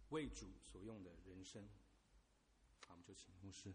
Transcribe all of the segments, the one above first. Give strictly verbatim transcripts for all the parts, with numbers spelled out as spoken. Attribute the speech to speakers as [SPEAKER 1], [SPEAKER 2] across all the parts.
[SPEAKER 1] 为主所用的人生。好，我们就请牧师。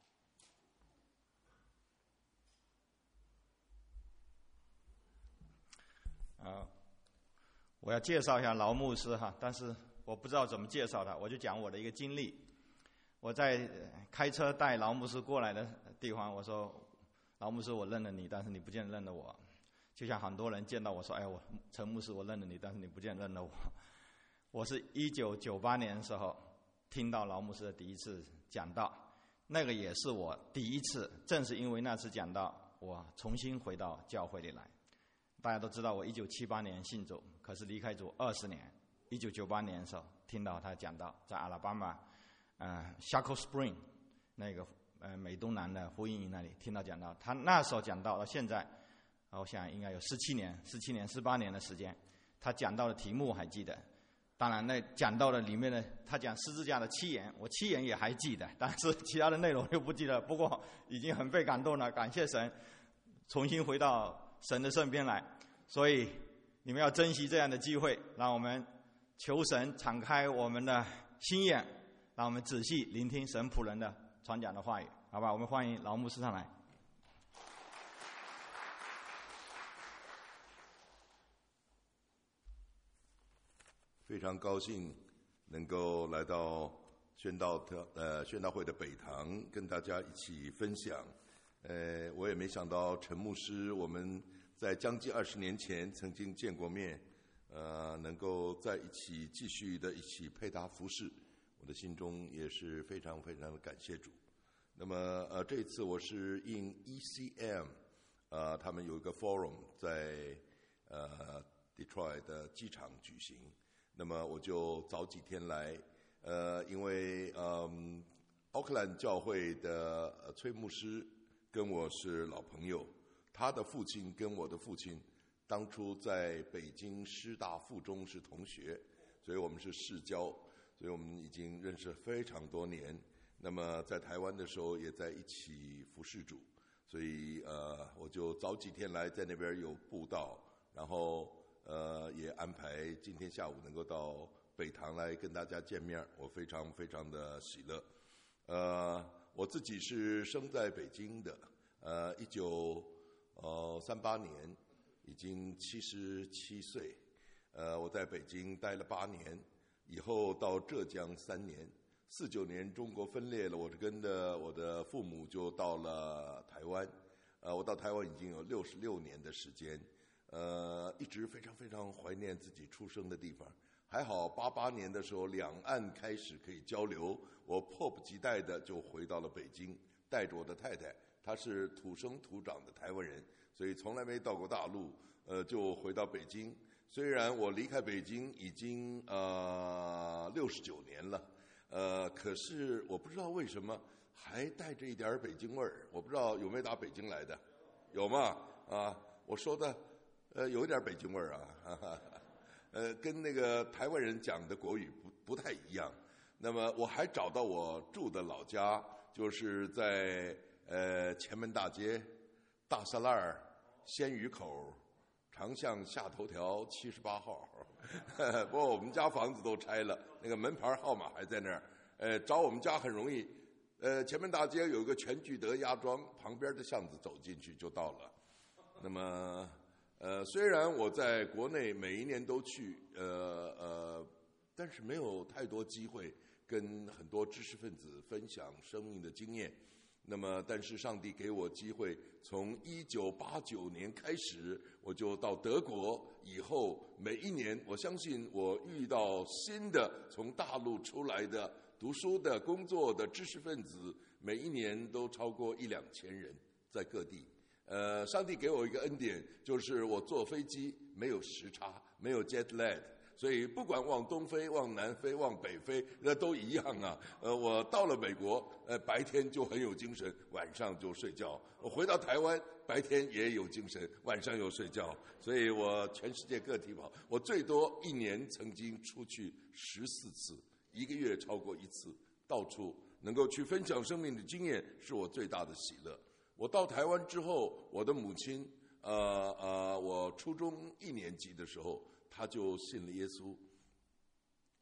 [SPEAKER 2] 啊，我要介绍一下劳牧师哈，但是我不知道怎么介绍他，我就讲我的一个经历。我在开车带劳牧师过来的地方，我说：“劳牧师，我认了你，但是你不见得认得我。”就像很多人见到我说：“哎，我陈牧师，我认了你，但是你不见得认得我。”我是一九九八年的时候听到劳牧师的第一次讲道，那个也是我第一次，正是因为那次讲道，我重新回到教会里来。大家都知道，我一九七八年信主，可是离开主二十年。一九九八年的时候，听到他讲道，在阿拉巴马，呃 ，Shackle Spring 那个呃美东南的福音营那里听到讲道。他那时候讲道到现在，我想应该有十七年、十七年、十八年的时间。他讲道的题目我还记得，当然那讲道的里面呢，他讲十字架的七言，我七言也还记得，但是其他的内容就不记得。不过已经很被感动了，感谢神，重新回到神的身边来，所以你们要珍惜这样的机会，让我们求神敞开我们的心眼，让我们仔细聆听神仆人的传讲的话语，好吧？我们欢迎劳牧师上来。
[SPEAKER 3] 非常高兴能够来到宣道特呃宣道会的北堂，跟大家一起分享。呃，我也没想到陈牧师，我们在将近二十年前曾经见过面，呃，能够在一起继续的一起配搭服侍，我的心中也是非常非常的感谢主。那么呃，这次我是应 E C M， 呃，他们有一个 forum 在呃 Detroit 的机场举行，那么我就早几天来，呃，因为嗯，奥克兰教会的呃崔牧师跟我是老朋友，他的父亲跟我的父亲当初在北京师大附中是同学，所以我们是世交，所以我们已经认识非常多年。那么在台湾的时候也在一起服侍主，所以呃我就早几天来，在那边有布道，然后呃也安排今天下午能够到北堂来跟大家见面，我非常非常的喜乐。呃我自己是生在北京的，呃，一九呃三八年，已经七十七岁。呃，我在北京待了八年，以后到浙江三年。四九年中国分裂了，我是跟着我的父母就到了台湾。呃，我到台湾已经有六十六年的时间，呃，一直非常非常怀念自己出生的地方。还好八八年的时候，两岸开始可以交流，我迫不及待的就回到了北京，带着我的太太，她是土生土长的台湾人，所以从来没到过大陆，呃，就回到北京。虽然我离开北京已经呃六十九年了，呃，可是我不知道为什么还带着一点北京味儿。我不知道有没有打北京来的，有吗？啊，我说的，呃，有一点北京味儿啊。哈哈呃，跟那个台湾人讲的国语不不太一样。那么我还找到我住的老家，就是在呃前门大街大栅栏鲜鱼口长巷下头条七十八号。不过我们家房子都拆了，那个门牌号码还在那儿。呃，找我们家很容易。呃，前门大街有个全聚德鸭庄，旁边的巷子走进去就到了。那么。呃，虽然我在国内每一年都去，呃呃，但是没有太多机会跟很多知识分子分享生命的经验。那么，但是上帝给我机会，从一九八九年开始，我就到德国，以后每一年，我相信我遇到新的从大陆出来的读书的、工作的知识分子，每一年都超过一两千人，在各地。呃，上帝给我一个恩典，就是我坐飞机没有时差，没有 jet lag， 所以不管往东飞、往南飞、往北飞，那都一样啊。呃，我到了美国，呃，白天就很有精神，晚上就睡觉；我回到台湾，白天也有精神，晚上又睡觉。所以我全世界各地跑，我最多一年曾经出去十四次，一个月超过一次，到处能够去分享生命的经验，是我最大的喜乐。我到台湾之后，我的母亲，呃呃，我初中一年级的时候，她就信了耶稣。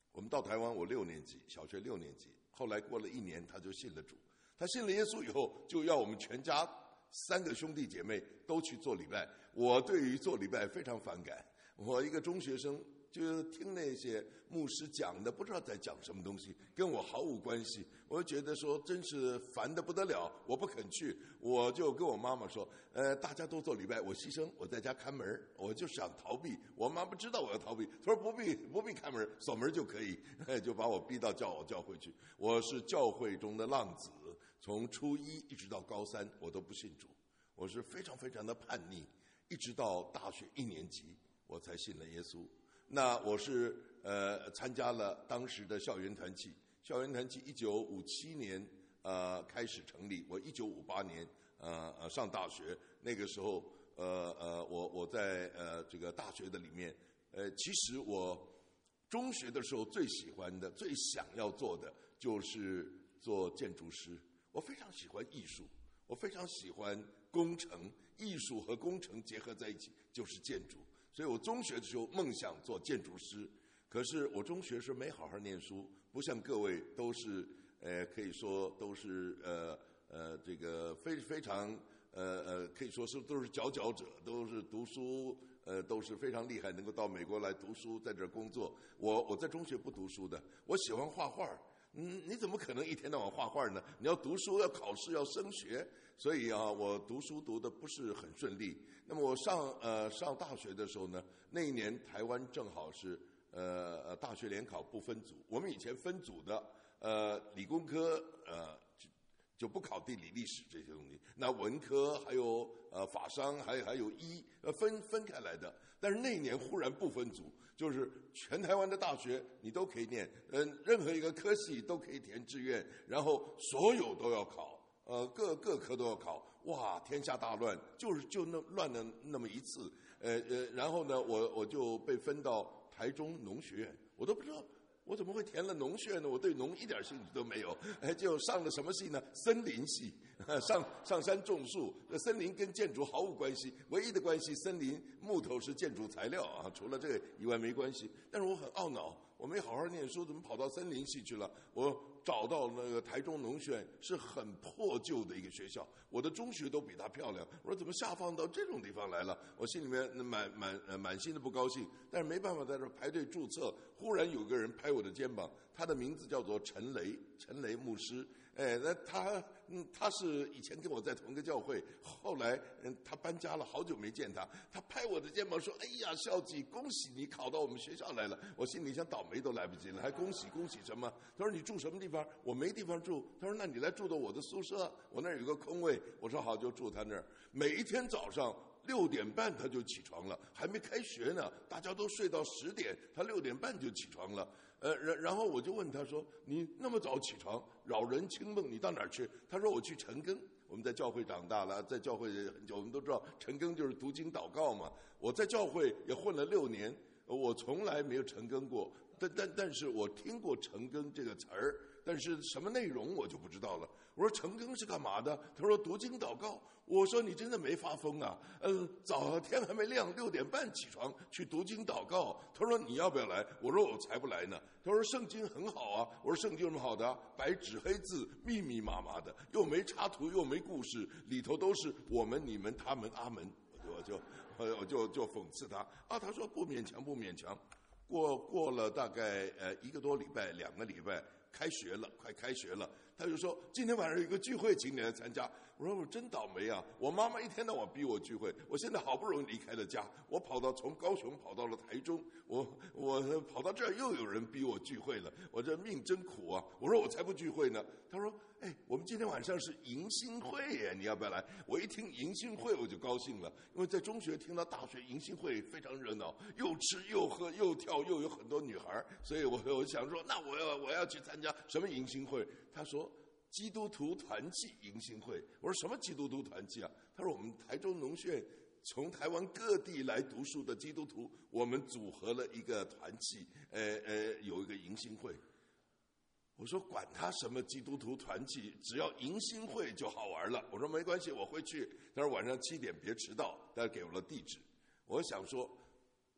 [SPEAKER 3] 我们到台湾，我六年级，小学六年级。后来过了一年，他就信了主。他信了耶稣以后，就要我们全家三个兄弟姐妹都去做礼拜。我对于做礼拜非常反感，我一个中学生，就听那些牧师讲的，不知道在讲什么东西，跟我毫无关系。我就觉得说，真是烦得不得了，我不肯去。我就跟我妈妈说，呃，大家都做礼拜，我牺牲，我在家看门，我就想逃避。我妈不知道我要逃避，她说不必不必看门，锁门就可以，就把我逼到教教会去。我是教会中的浪子，从初一一直到高三，我都不信主。我是非常非常的叛逆，一直到大学一年级，我才信了耶稣。那我是呃参加了当时的校园团契，校园团契一九五七年呃开始成立，我一九五八年呃呃上大学，那个时候呃呃我我在呃这个大学的里面，呃其实我中学的时候最喜欢的、最想要做的就是做建筑师，我非常喜欢艺术，我非常喜欢工程，艺术和工程结合在一起就是建筑。所以我中学的时候梦想做建筑师，可是我中学时没好好念书，不像各位都是呃可以说都是呃呃这个非非常呃呃可以说是都是佼佼者，都是读书呃都是非常厉害，能够到美国来读书，在这儿工作。我我在中学不读书的，我喜欢画画。嗯，你怎么可能一天到晚画画呢？你要读书，要考试，要升学，所以啊，我读书读的不是很顺利。那么我上呃上大学的时候呢，那一年台湾正好是呃呃大学联考不分组，我们以前分组的，呃理工科呃就就不考地理历史这些东西，那文科还有呃法商还有还有医呃分分开来的。但是那一年忽然不分组，就是全台湾的大学你都可以念，嗯，任何一个科系都可以填志愿，然后所有都要考，呃，各各科都要考，哇，天下大乱，就是就那乱了那么一次，呃呃，然后呢，我我就被分到台中农学院，我都不知道我怎么会填了农学呢？我对农一点兴趣都没有，哎，就上了什么系呢？森林系，上上山种树。森林跟建筑毫无关系，唯一的关系，森林木头是建筑材料啊，除了这个以外没关系。但是我很懊恼，我没好好念书，怎么跑到森林系去了？我找到那个台中农学院，是很破旧的一个学校，我的中学都比它漂亮。我说怎么下放到这种地方来了？我心里面满满呃满心的不高兴，但是没办法，在这排队注册。忽然有个人拍我的肩膀，他的名字叫做陈雷，陈雷牧师。哎，那他嗯，他是以前跟我在同一个教会，后来嗯，他搬家了，好久没见他。他拍我的肩膀说：“哎呀，孝吉，恭喜你考到我们学校来了。”我心里想倒霉都来不及了，还恭喜恭喜什么？他说：“你住什么地方？”我没地方住。他说：“那你来住到我的宿舍，我那儿有个空位。”我说：“好，就住他那儿。”每一天早上六点半他就起床了，还没开学呢，大家都睡到十点，他六点半就起床了。呃，然然后我就问他说：“你那么早起床，扰人清梦，你到哪儿去？”他说：“我去晨更。”我们在教会长大了，在教会很久，我们都知道晨更就是读经祷告嘛。我在教会也混了六年，我从来没有晨更过，但但但是我听过晨更这个词儿，但是什么内容我就不知道了。我说晨更是干嘛的？他说读经祷告。我说你真的没发疯啊？嗯，早天还没亮，六点半起床去读经祷告。他说你要不要来？我说我才不来呢。他说圣经很好啊。我说圣经有什么好的啊？白纸黑字，密密麻麻的，又没插图，又没故事，里头都是我们、你们、他们、阿门。我就我就我就就讽刺他啊。他说不勉强，不勉强。过过了大概呃一个多礼拜，两个礼拜。开学了，快开学了，他就说今天晚上有个聚会，请你来参加。我说我真倒霉啊！我妈妈一天到晚逼我聚会，我现在好不容易离开了家，我跑到从高雄跑到了台中，我我跑到这儿又有人逼我聚会了，我这命真苦啊！我说我才不聚会呢。他说：“哎，我们今天晚上是迎新会耶，你要不要来？”我一听迎新会我就高兴了，因为在中学听到大学迎新会非常热闹，又吃又喝又跳，又有很多女孩，所以我我想说，那我要我要去参加什么迎新会？他说基督徒团契迎新会。我说什么基督徒团契啊？他说我们台中农学院从台湾各地来读书的基督徒，我们组合了一个团契，呃呃，有一个迎新会。我说管他什么基督徒团契，只要迎新会就好玩了。我说没关系，我会去。他说晚上七点别迟到，他给我了地址。我想说，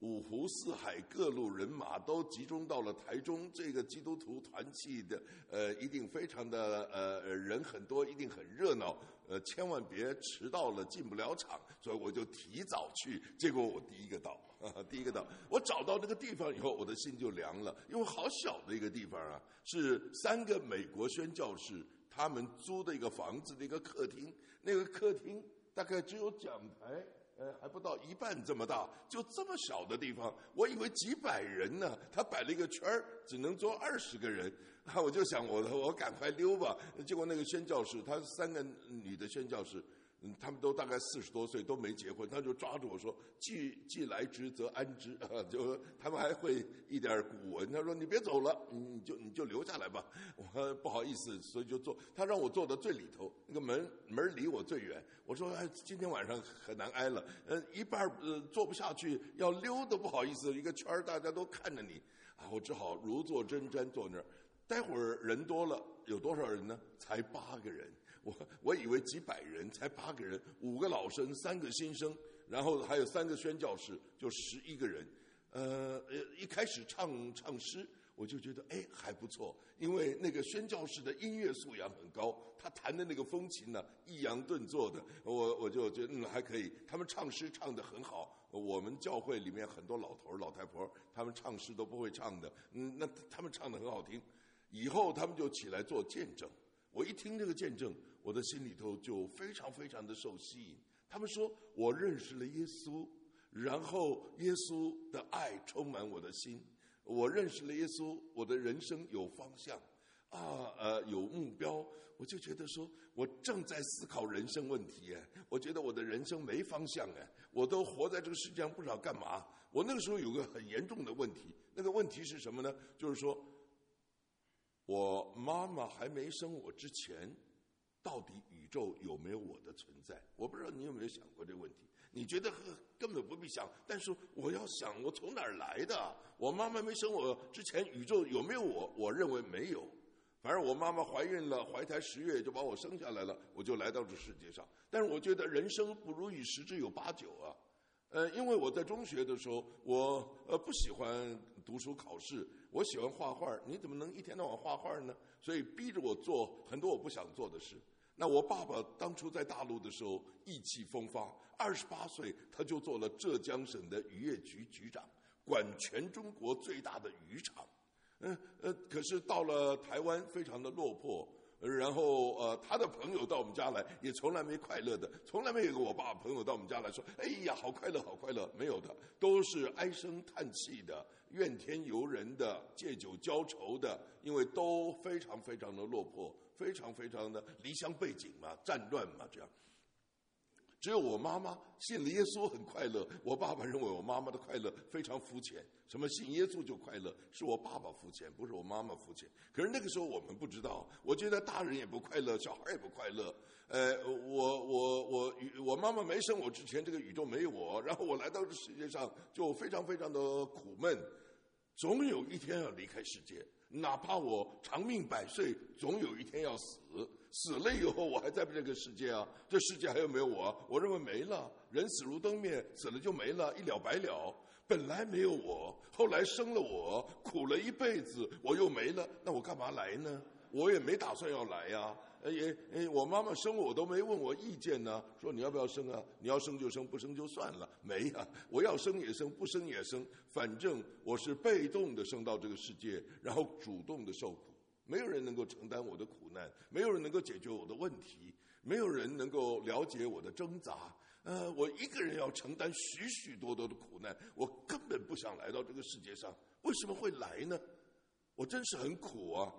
[SPEAKER 3] 五湖四海各路人马都集中到了台中，这个基督徒团契的呃一定非常的呃人很多，一定很热闹，呃千万别迟到了进不了场，所以我就提早去，结果我第一个到，呵呵第一个到，我找到这个地方以后，我的心就凉了，因为好小的一个地方啊，是三个美国宣教士他们租的一个房子的一个客厅，那个客厅大概只有讲台。呃，还不到一半这么大，就这么小的地方，我以为几百人呢，他摆了一个圈儿，只能坐二十个人，啊，我就想我我赶快溜吧。结果那个宣教士，他三个女的宣教士，嗯，他们都大概四十多岁，都没结婚，他就抓住我说：“既既来之，则安之。”啊，就他们还会一点古文，他说：“你别走了，你就你就留下来吧。”我不好意思，所以就坐。他让我坐到最里头，那个门门离我最远。我说：“哎，今天晚上很难挨了，呃，一半呃坐不下去，要溜都不好意思，一个圈儿大家都看着你啊，我只好如坐针毡坐那儿。待会儿人多了，有多少人呢？才八个人。”我我以为几百人，才八个人，五个老生，三个新生，然后还有三个宣教士，就十一个人。呃，一开始唱唱诗，我就觉得哎还不错，因为那个宣教士的音乐素养很高，他弹的那个风琴呢，抑扬顿挫的，我我就觉得嗯还可以。他们唱诗唱得很好，我们教会里面很多老头老太婆，他们唱诗都不会唱的，嗯，那他们唱得很好听。以后他们就起来做见证。我一听这个见证，我的心里头就非常非常的受吸引。他们说我认识了耶稣，然后耶稣的爱充满我的心，我认识了耶稣，我的人生有方向啊，呃，有目标。我就觉得说，我正在思考人生问题哎，我觉得我的人生没方向哎，我都活在这个世界上不知道干嘛。我那个时候有个很严重的问题，那个问题是什么呢？就是说，我妈妈还没生我之前，到底宇宙有没有我的存在？我不知道你有没有想过这个问题。你觉得根本不必想，但是我要想，我从哪儿来的？我妈妈没生我之前，宇宙有没有我？我认为没有。反正我妈妈怀孕了，怀胎十月就把我生下来了，我就来到这世界上。但是我觉得人生不如意十之有八九啊。呃，因为我在中学的时候，我呃不喜欢读书考试，我喜欢画画。你怎么能一天到晚画画呢？所以逼着我做很多我不想做的事。那我爸爸当初在大陆的时候意气风发，二十八岁他就做了浙江省的渔业局局长，管全中国最大的渔场。嗯呃，可是到了台湾非常的落魄。然后呃，他的朋友到我们家来，也从来没快乐的，从来没有个我爸朋友到我们家来说，哎呀，好快乐，好快乐，没有的，都是唉声叹气的，怨天尤人的，借酒浇愁的，因为都非常非常的落魄，非常非常的离乡背井嘛，战乱嘛，这样。只有我妈妈信了耶稣很快乐，我爸爸认为我妈妈的快乐非常肤浅，什么信耶稣就快乐，是我爸爸肤浅，不是我妈妈肤浅。可是那个时候我们不知道，我觉得大人也不快乐，小孩也不快乐。呃，我我我我妈妈没生我之前，这个宇宙没有我，然后我来到这世界上就非常非常的苦闷，总有一天要离开世界，哪怕我长命百岁，总有一天要死。死了以后我还在这个世界啊，这世界还有没有我？我认为没了，人死如灯灭，死了就没了，一了百了。本来没有我，后来生了我，苦了一辈子，我又没了，那我干嘛来呢？我也没打算要来呀、啊，也也我妈妈生我都没问我意见呢，说你要不要生啊？你要生就生，不生就算了。没呀、啊，我要生也生，不生也生，反正我是被动的生到这个世界，然后主动的受苦。没有人能够承担我的苦难，没有人能够解决我的问题，没有人能够了解我的挣扎。呃，我一个人要承担许许多多的苦难，我根本不想来到这个世界上。为什么会来呢？我真是很苦啊！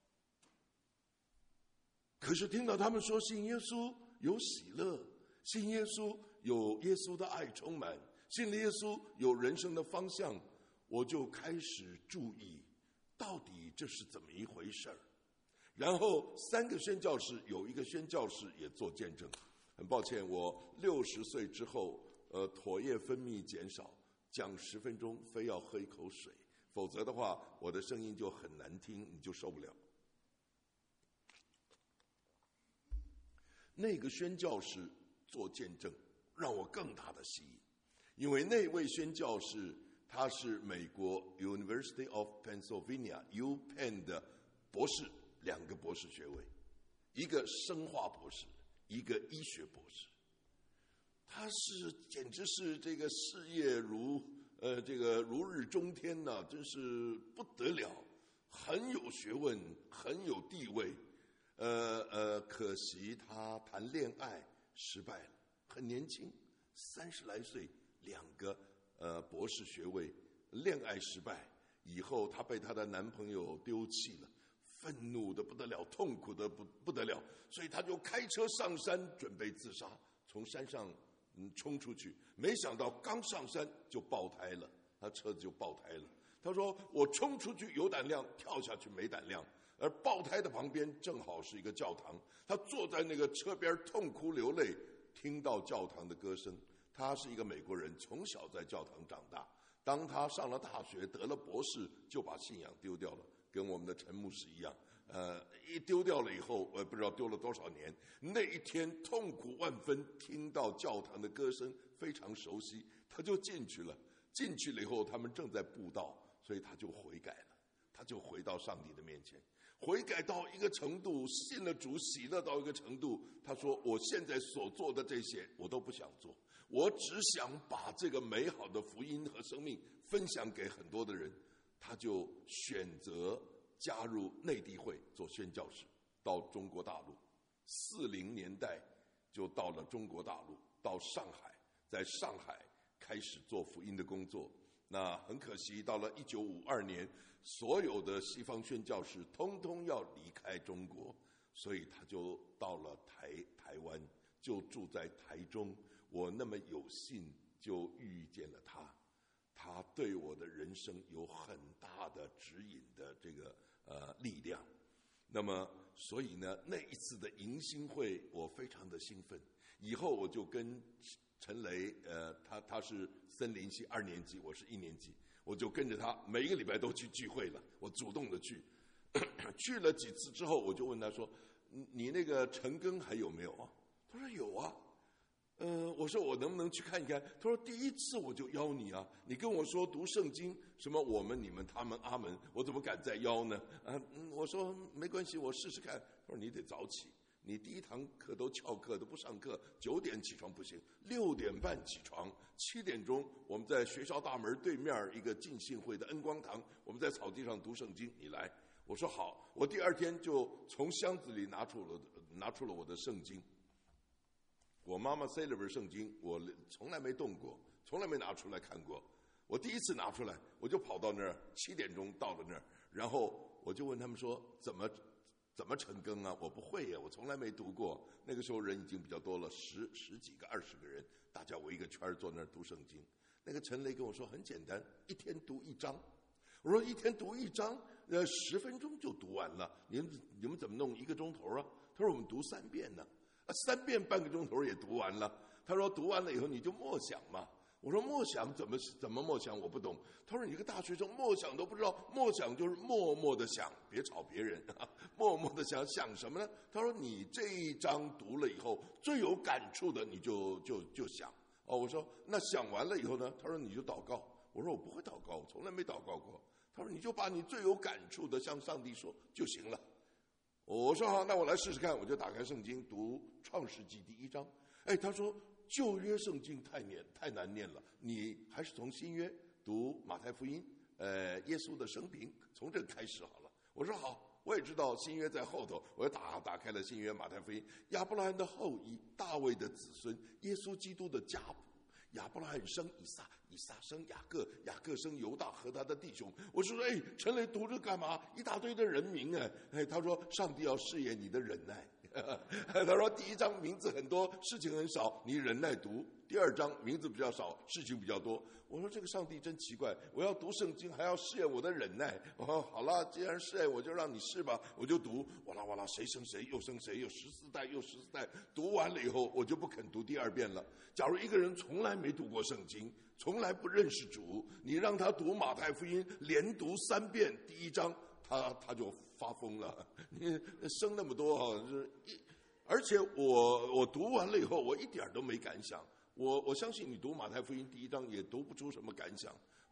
[SPEAKER 3] 可是听到他们说信耶稣有喜乐，信耶稣有耶稣的爱充满，信了耶稣有人生的方向，我就开始注意到底这是怎么一回事儿。然后三个宣教士，有一个宣教士也做见证。很抱歉，我六十岁之后，呃，唾液分泌减少，讲十分钟非要喝一口水，否则的话，我的声音就很难听，你就受不了。那个宣教士做见证，让我更大的吸引，因为那位宣教士他是美国 University of Pennsylvania U Penn 的博士，两个博士学位，一个生化博士，一个医学博士。他是简直是这个事业如呃这个如日中天呐、啊，真是不得了，很有学问，很有地位。呃呃，可惜他谈恋爱失败了，很年轻，三十来岁，两个呃博士学位，恋爱失败以后，她被她的男朋友丢弃了，愤怒的不得了，痛苦的不不得了，所以她就开车上山准备自杀，从山上嗯冲出去，没想到刚上山就爆胎了，她车子就爆胎了。她说：“我冲出去有胆量，跳下去没胆量。”而爆胎的旁边正好是一个教堂，她坐在那个车边痛哭流泪，听到教堂的歌声。她是一个美国人，从小在教堂长大。当她上了大学，得了博士，就把信仰丢掉了，跟我们的陈牧师一样。呃，一丢掉了以后，我也不知道丢了多少年。那一天痛苦万分，听到教堂的歌声非常熟悉，她就进去了。进去了以后，他们正在布道，所以她就悔改了，她就回到上帝的面前。悔改到一个程度，信了主，喜乐到一个程度，他说：“我现在所做的这些，我都不想做，我只想把这个美好的福音和生命分享给很多的人。”他就选择加入内地会做宣教士，到中国大陆。四零年代就到了中国大陆，到上海，在上海开始做福音的工作。那很可惜，到了一九五二年，所有的西方宣教士通通要离开中国，所以他就到了台台湾，就住在台中。我那么有幸就遇见了他，他对我的人生有很大的指引的这个呃力量。那么，所以呢，那一次的迎新会，我非常的兴奋。以后我就跟陈雷，呃，他他是森林系二年级，我是一年级，我就跟着他每一个礼拜都去聚会了。我主动的去，去了几次之后，我就问他说：“你那个陈庚还有没有啊？”他说：“有啊。”呃，我说我能不能去看一看？他说：“第一次我就邀你啊，你跟我说读圣经，什么我们、你们、他们、阿门，我怎么敢再邀呢？”啊，嗯，我说没关系，我试试看。他说：“你得早起。”你第一堂课都翘课都不上课，九点起床不行，六点半起床，七点钟我们在学校大门对面一个浸信会的恩光堂，我们在草地上读圣经，你来。我说好，我第二天就从箱子里拿出了拿出了我的圣经，我妈妈塞了本圣经，我从来没动过，从来没拿出来看过。我第一次拿出来，我就跑到那儿，七点钟到了那儿，然后我就问他们说怎么。怎么成更啊？我不会呀，我从来没读过。那个时候人已经比较多了，十十几个、二十个人，大家围一个圈坐那儿读圣经。那个陈雷跟我说很简单，一天读一章。我说一天读一章，呃，十分钟就读完了。你们你们怎么弄一个钟头啊？他说我们读三遍呢，啊，三遍半个钟头也读完了。他说读完了以后你就默想嘛。我说默想怎么怎么默想我不懂。他说你一个大学生默想都不知道，默想就是默默的想，别吵别人，啊，默默的想想什么呢？他说你这一章读了以后最有感触的你就就就想。哦，我说那想完了以后呢？他说你就祷告。我说我不会祷告，我从来没祷告过。他说你就把你最有感触的向上帝说就行了。我说好，那我来试试看。我就打开圣经读创世纪第一章。哎，他说旧约圣经太念太难念了，你还是从新约读马太福音，呃，耶稣的生平，从这开始好了。我说好，我也知道新约在后头，我又打打开了新约马太福音，亚伯拉罕的后裔，大卫的子孙，耶稣基督的家谱。亚伯拉罕生以撒，以撒生雅各，雅各生犹大和他的弟兄。我说哎，陈雷读这干嘛？一大堆的人名哎哎，他说上帝要试验你的忍耐。他说第一章名字很多，事情很少，你忍耐读；第二章名字比较少，事情比较多。我说这个上帝真奇怪，我要读圣经还要试验我的忍耐。我说好了，既然试验我就让你试吧，我就读。哇啦哇啦，谁生谁又生谁，又十四代又十四代，读完了以后我就不肯读第二遍了。假如一个人从来没读过圣经，从来不认识主，你让他读马太福音连读三遍第一章，他他就发疯了。你生那么多啊，就是一，而且我我读完了以后，我一点都没感想。我我相信你读马太福音第一章也读不出什么感想。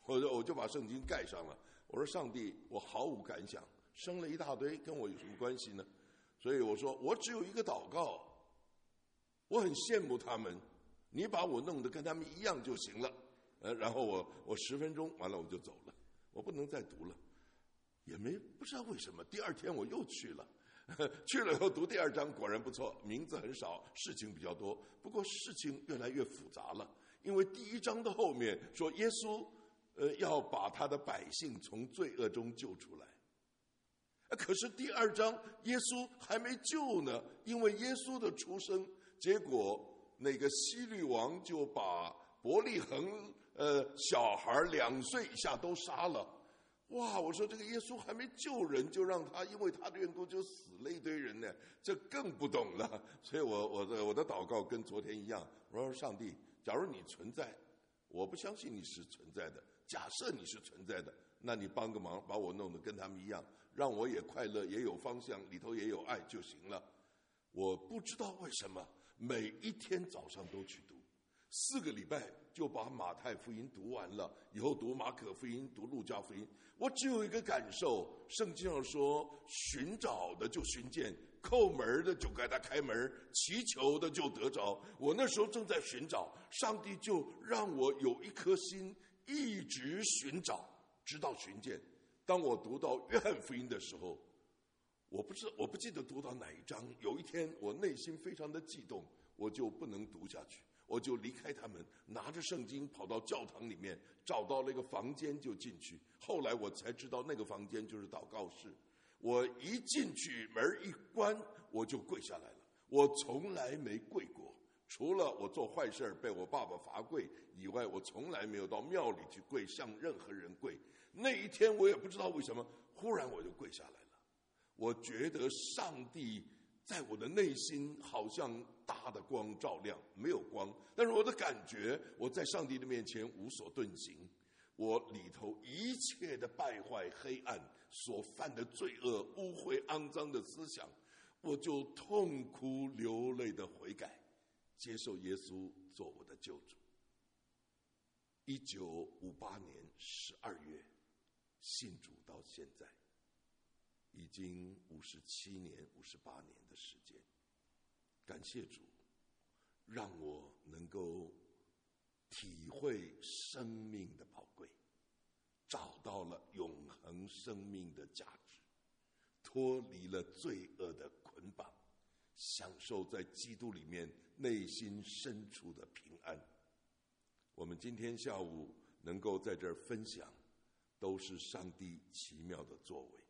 [SPEAKER 3] 我就我就把圣经盖上了。我说上帝，我毫无感想，生了一大堆，跟我有什么关系呢？所以我说我只有一个祷告，我很羡慕他们，你把我弄得跟他们一样就行了。呃，然后我我十分钟完了我就走了，我不能再读了，也没不知道为什么。第二天我又去了，去了以后读第二章，果然不错，名字很少，事情比较多，不过事情越来越复杂了。因为第一章的后面说耶稣，呃，要把他的百姓从罪恶中救出来。可是第二章耶稣还没救呢，因为耶稣的出生，结果那个希律王就把伯利恒呃小孩两岁以下都杀了。哇！我说这个耶稣还没救人，就让他因为他的缘故就死了一堆人呢，这更不懂了。所以我我的我的祷告跟昨天一样，我说上帝，假如你存在，我不相信你是存在的，假设你是存在的，那你帮个忙，把我弄得跟他们一样，让我也快乐，也有方向，里头也有爱就行了。我不知道为什么每一天早上都去读，四个礼拜就把马太福音读完了，以后读马可福音，读路加福音。我只有一个感受，圣经上说寻找的就寻见，叩门的就给他开门，祈求的就得着。我那时候正在寻找，上帝就让我有一颗心一直寻找，直到寻见。当我读到约翰福音的时候，我不知我不记得读到哪一章，有一天我内心非常的激动，我就不能读下去，我就离开他们，拿着圣经跑到教堂里面，找到了一个房间就进去。后来我才知道那个房间就是祷告室。我一进去门一关，我就跪下来了。我从来没跪过，除了我做坏事被我爸爸罚跪以外，我从来没有到庙里去跪，向任何人跪。那一天我也不知道为什么，忽然我就跪下来了。我觉得上帝在我的内心好像大的光照亮，没有光，但是我的感觉，我在上帝的面前无所遁形，我里头一切的败坏、黑暗所犯的罪恶、污秽、肮脏的思想，我就痛哭流泪的悔改，接受耶稣做我的救主。一九五八年十二月信主到现在，已经五十七年、五十八年的时间。感谢主，让我能够体会生命的宝贵，找到了永恒生命的价值，脱离了罪恶的捆绑，享受在基督里面内心深处的平安。我们今天下午能够在这儿分享，都是上帝奇妙的作为。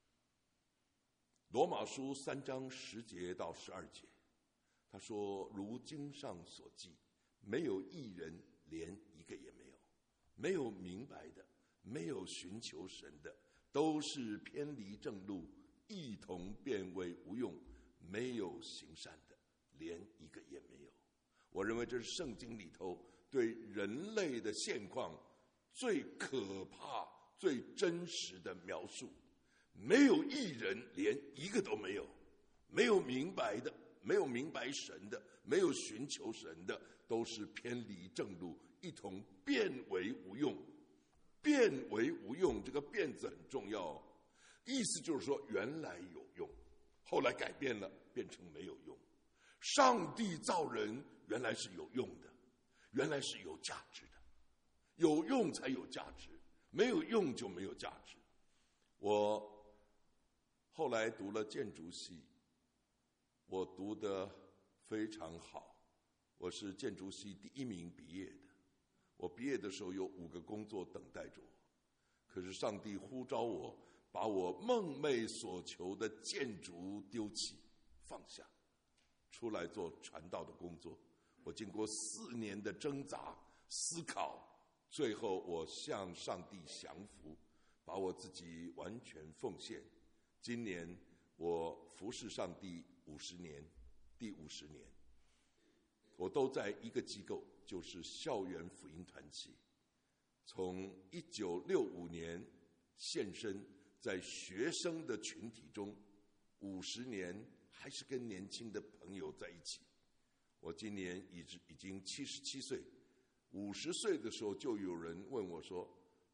[SPEAKER 3] 罗马书三章十节到十二节，他说：如经上所记，没有义人，连一个也没有；没有明白的，没有寻求神的，都是偏离正路，一同变为无用；没有行善的，连一个也没有。我认为这是圣经里头对人类的现况最可怕、最真实的描述。没有义人，连一个都没有；没有明白的，没有明白神的，没有寻求神的，都是偏离正路，一同变为无用。变为无用，这个变字很重要哦，意思就是说原来有用，后来改变了，变成没有用。上帝造人原来是有用的，原来是有价值的，有用才有价值，没有用就没有价值。我后来读了建筑系，我读得非常好，我是建筑系第一名毕业的。我毕业的时候有五个工作等待着我，可是上帝呼召我，把我梦寐所求的建筑丢弃放下，出来做传道的工作。我经过四年的挣扎思考，最后我向上帝降服，把我自己完全奉献。今年我服侍上帝五十年，第五十年，我都在一个机构，就是校园福音团契。从一九六五年现身在学生的群体中，五十年还是跟年轻的朋友在一起。我今年已已经七十七岁，五十岁的时候就有人问我说：“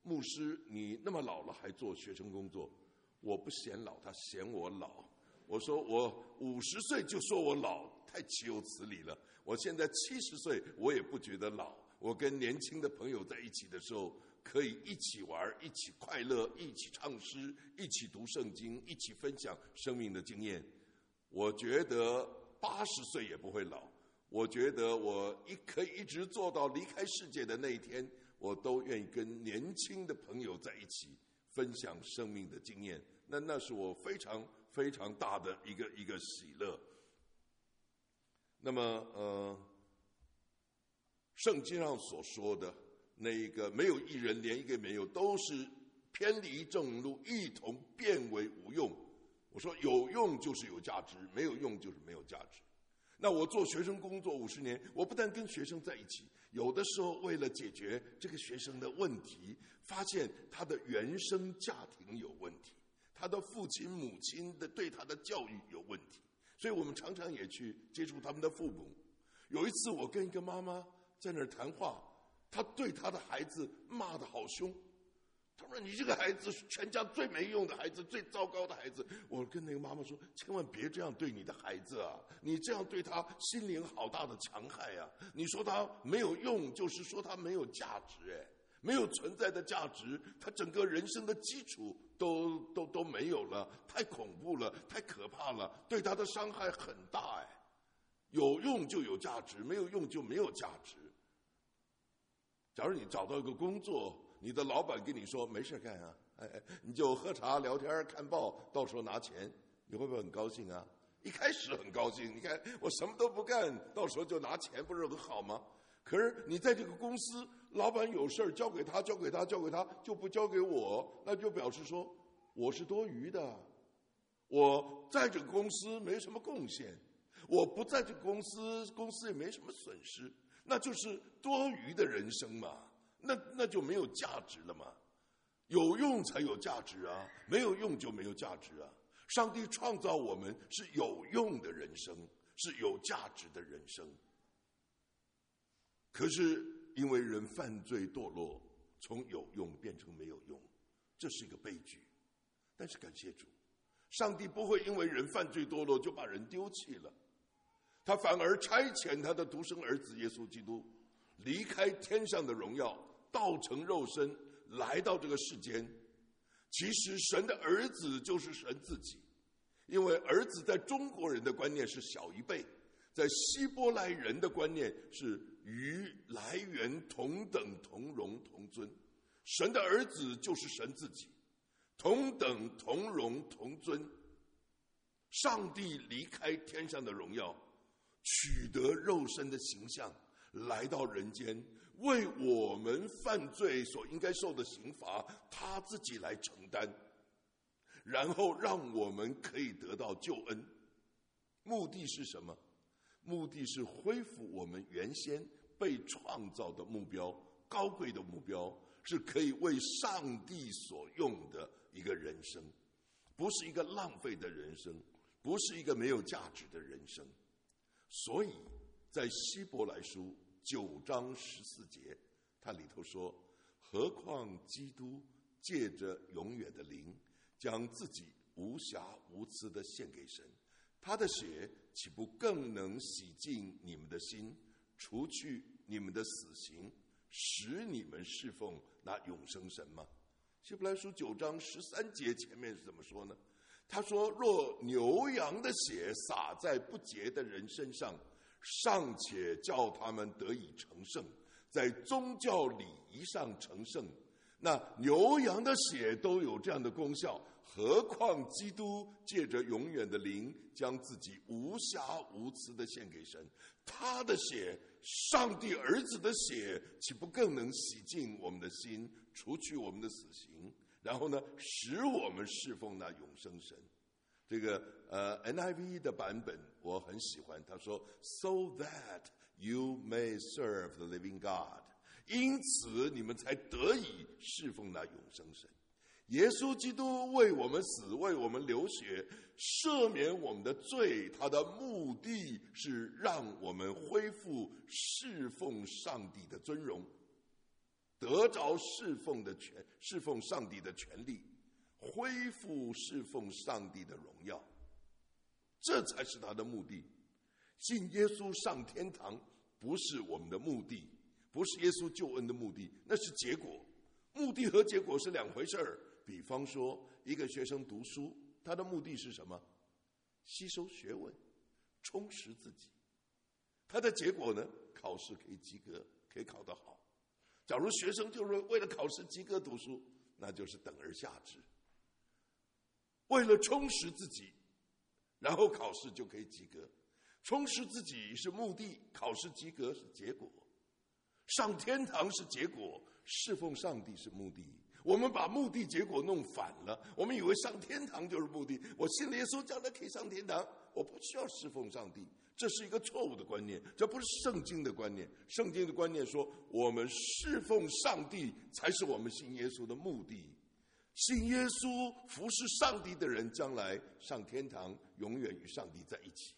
[SPEAKER 3] 牧师，你那么老了还做学生工作？我不嫌老，他嫌我老。我说我五十岁就说我老，太岂有此理了。我现在七十岁，我也不觉得老。我跟年轻的朋友在一起的时候，可以一起玩，一起快乐，一起唱诗，一起读圣经，一起分享生命的经验。我觉得八十岁也不会老。我觉得我一可以一直做到离开世界的那一天，我都愿意跟年轻的朋友在一起分享生命的经验。那那是我非常非常大的一个一个喜乐。那么呃，圣经上所说的那一个没有一人，连一个没有，都是偏离正路，一同变为无用。我说有用就是有价值，没有用就是没有价值。那我做学生工作五十年，我不但跟学生在一起，有的时候为了解决这个学生的问题，发现他的原生家庭有问题，他的父亲母亲的对他的教育有问题，所以我们常常也去接触他们的父母。有一次我跟一个妈妈在那儿谈话，她对她的孩子骂得好凶。他说你这个孩子是全家最没用的孩子，最糟糕的孩子。我跟那个妈妈说，千万别这样对你的孩子啊，你这样对他心灵好大的戕害啊。你说他没有用，就是说他没有价值，哎，没有存在的价值，他整个人生的基础都都都没有了，太恐怖了，太可怕了，对他的伤害很大，哎。有用就有价值，没有用就没有价值。假如你找到一个工作，你的老板跟你说没事干啊，哎，你就喝茶聊天看报，到时候拿钱，你会不会很高兴啊？一开始很高兴，你看我什么都不干，到时候就拿钱，不是很好吗？可是你在这个公司，老板有事交给他，交给他，交给他，就不交给我，那就表示说我是多余的，我在这个公司没什么贡献，我不在这个公司，公司也没什么损失，那就是多余的人生嘛。那那就没有价值了嘛，有用才有价值啊，没有用就没有价值啊。上帝创造我们是有用的人生，是有价值的人生。可是因为人犯罪堕落，从有用变成没有用，这是一个悲剧。但是感谢主，上帝不会因为人犯罪堕落就把人丢弃了，他反而差遣他的独生儿子耶稣基督，离开天上的荣耀，道成肉身来到这个世间。其实神的儿子就是神自己，因为儿子在中国人的观念是小一辈，在希伯来人的观念是与来源同等同荣同尊。神的儿子就是神自己，同等同荣同尊。上帝离开天上的荣耀，取得肉身的形象，来到人间，为我们犯罪所应该受的刑罚，他自己来承担，然后让我们可以得到救恩。目的是什么？目的是恢复我们原先被创造的目标，高贵的目标，是可以为上帝所用的一个人生，不是一个浪费的人生，不是一个没有价值的人生。所以在希伯来书九章十四节，它里头说，何况基督借着永远的灵，将自己无瑕无疵的献给神，他的血岂不更能洗净你们的心，除去你们的死刑，使你们侍奉那永生神吗？希伯来书九章十三节前面是怎么说呢？他说，若牛羊的血洒在不洁的人身上，尚且叫他们得以成圣，在宗教礼仪上成圣，那牛羊的血都有这样的功效，何况基督借着永远的灵，将自己无瑕无疵的献给神，他的血，上帝儿子的血，岂不更能洗净我们的心，除去我们的死刑，然后呢，使我们侍奉那永生神。这个呃 N I V 的版本我很喜欢，他说 So that you may serve the living God， 因此你们才得以侍奉那永生神。耶稣基督为我们死，为我们流血，赦免我们的罪，他的目的是让我们恢复侍奉上帝的尊荣。 得着侍奉的权，侍奉上帝的权利，恢复侍奉上帝的荣耀，这才是他的目的。信耶稣上天堂不是我们的目的，不是耶稣救恩的目的，那是结果。目的和结果是两回事儿。比方说，一个学生读书，他的目的是什么？吸收学问，充实自己。他的结果呢？考试可以及格，可以考得好。假如学生就是为了考试及格读书，那就是等而下之。为了充实自己，然后考试就可以及格。充实自己是目的，考试及格是结果。上天堂是结果，侍奉上帝是目的。我们把目的结果弄反了，我们以为上天堂就是目的。我信了耶稣，将来可以上天堂，我不需要侍奉上帝。这是一个错误的观念，这不是圣经的观念。圣经的观念说，我们侍奉上帝才是我们信耶稣的目的。信耶稣、服侍上帝的人，将来上天堂，永远与上帝在一起。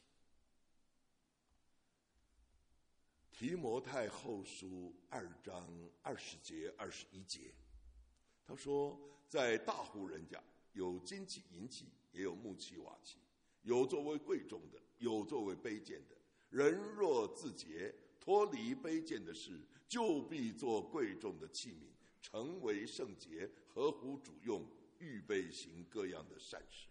[SPEAKER 3] 提摩太后书二章二十节、二十一节，他说，在大户人家有金器银器，也有木器瓦器，有作为贵重的，有作为卑贱的。人若自洁，脱离卑贱的事，就必做贵重的器皿，成为圣洁，合乎主用，预备行各样的善事。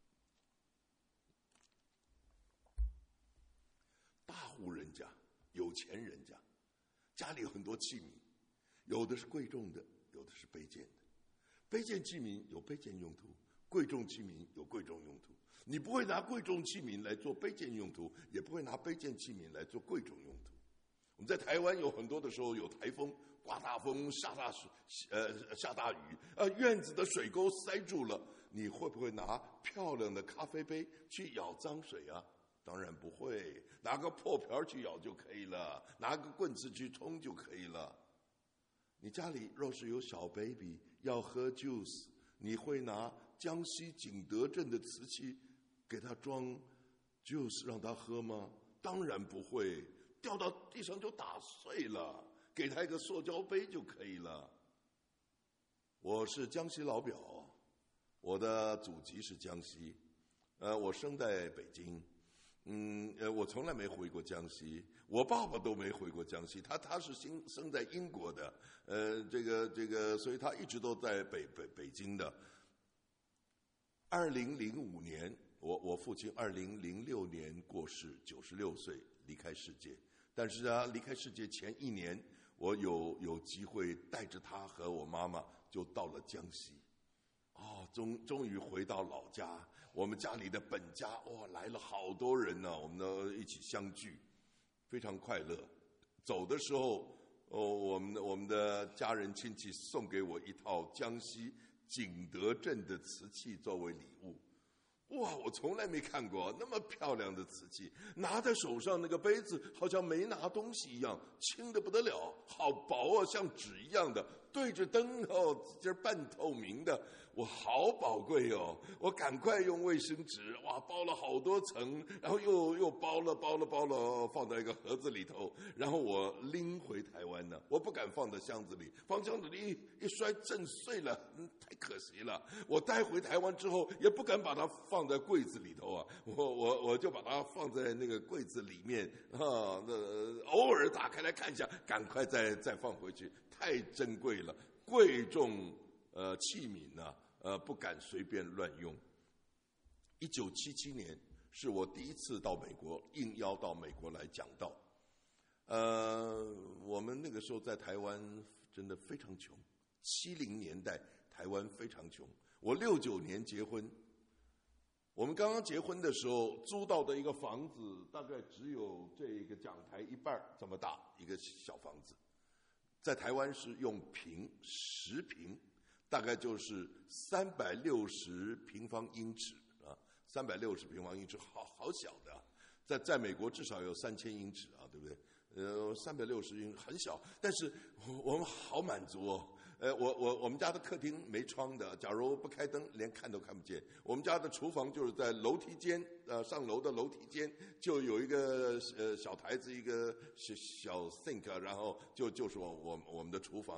[SPEAKER 3] 大户人家，有钱人家，家里有很多器皿，有的是贵重的，有的是卑贱的。卑贱器皿有卑贱用途，贵重器皿有贵重用途。你不会拿贵重器皿来做卑贱用途，也不会拿卑贱器皿来做贵重用途。我们在台湾有很多的时候有台风，刮大风，下大水，呃，下大雨，呃，院子的水沟塞住了，你会不会拿漂亮的咖啡杯去舀脏水啊？当然不会，拿个破瓢去舀就可以了，拿个棍子去冲就可以了。你家里若是有小 baby 要喝 juice， 你会拿江西景德镇的瓷器给他装 juice 让他喝吗？当然不会，掉到地上就打碎了，给他一个塑胶杯就可以了。我是江西老表，我的祖籍是江西，呃，我生在北京。嗯，呃，我从来没回过江西，我爸爸都没回过江西，他他是生生在英国的，呃，这个这个，所以他一直都在北北北京的。二零零五年，我我父亲二零零六年过世，九十六岁离开世界。但是啊，离开世界前一年，我有有机会带着他和我妈妈就到了江西，哦，终终于回到老家。我们家里的本家，哇、哦，来了好多人呢、啊，我们都一起相聚，非常快乐。走的时候，哦，我们的我们的家人亲戚送给我一套江西景德镇的瓷器作为礼物。哇，我从来没看过那么漂亮的瓷器，拿在手上那个杯子好像没拿东西一样，轻得不得了，好薄啊，像纸一样的，对着灯哦，这半透明的，我好宝贵哦！我赶快用卫生纸哇包了好多层，然后又又包了包了包了，放在一个盒子里头，然后我拎回台湾呢，我不敢放在箱子里，放箱子里一一摔震碎了，嗯，太可惜了。我带回台湾之后，也不敢把它放在柜子里头啊，我我我就把它放在那个柜子里面啊，那偶尔打开来看一下，赶快再再放回去，太珍贵了，贵重呃器皿呢、啊。呃，不敢随便乱用。一九七七年是我第一次到美国，应邀到美国来讲道。呃，我们那个时候在台湾真的非常穷，七零年代台湾非常穷。我六九年结婚，我们刚刚结婚的时候租到的一个房子，大概只有这个讲台一半这么大一个小房子，在台湾是用平十平。大概就是三百六十平方英尺啊，三百六十平方英尺，好好小的、啊，在在美国至少有三千英尺啊，对不对？呃，三百六十英很小，但是我们好满足哦。呃，我我我们家的客厅没窗的，假如不开灯，连看都看不见。我们家的厨房就是在楼梯间，呃，上楼的楼梯间就有一个呃小台子，一个小小 sink， 然后就就是我我我们的厨房。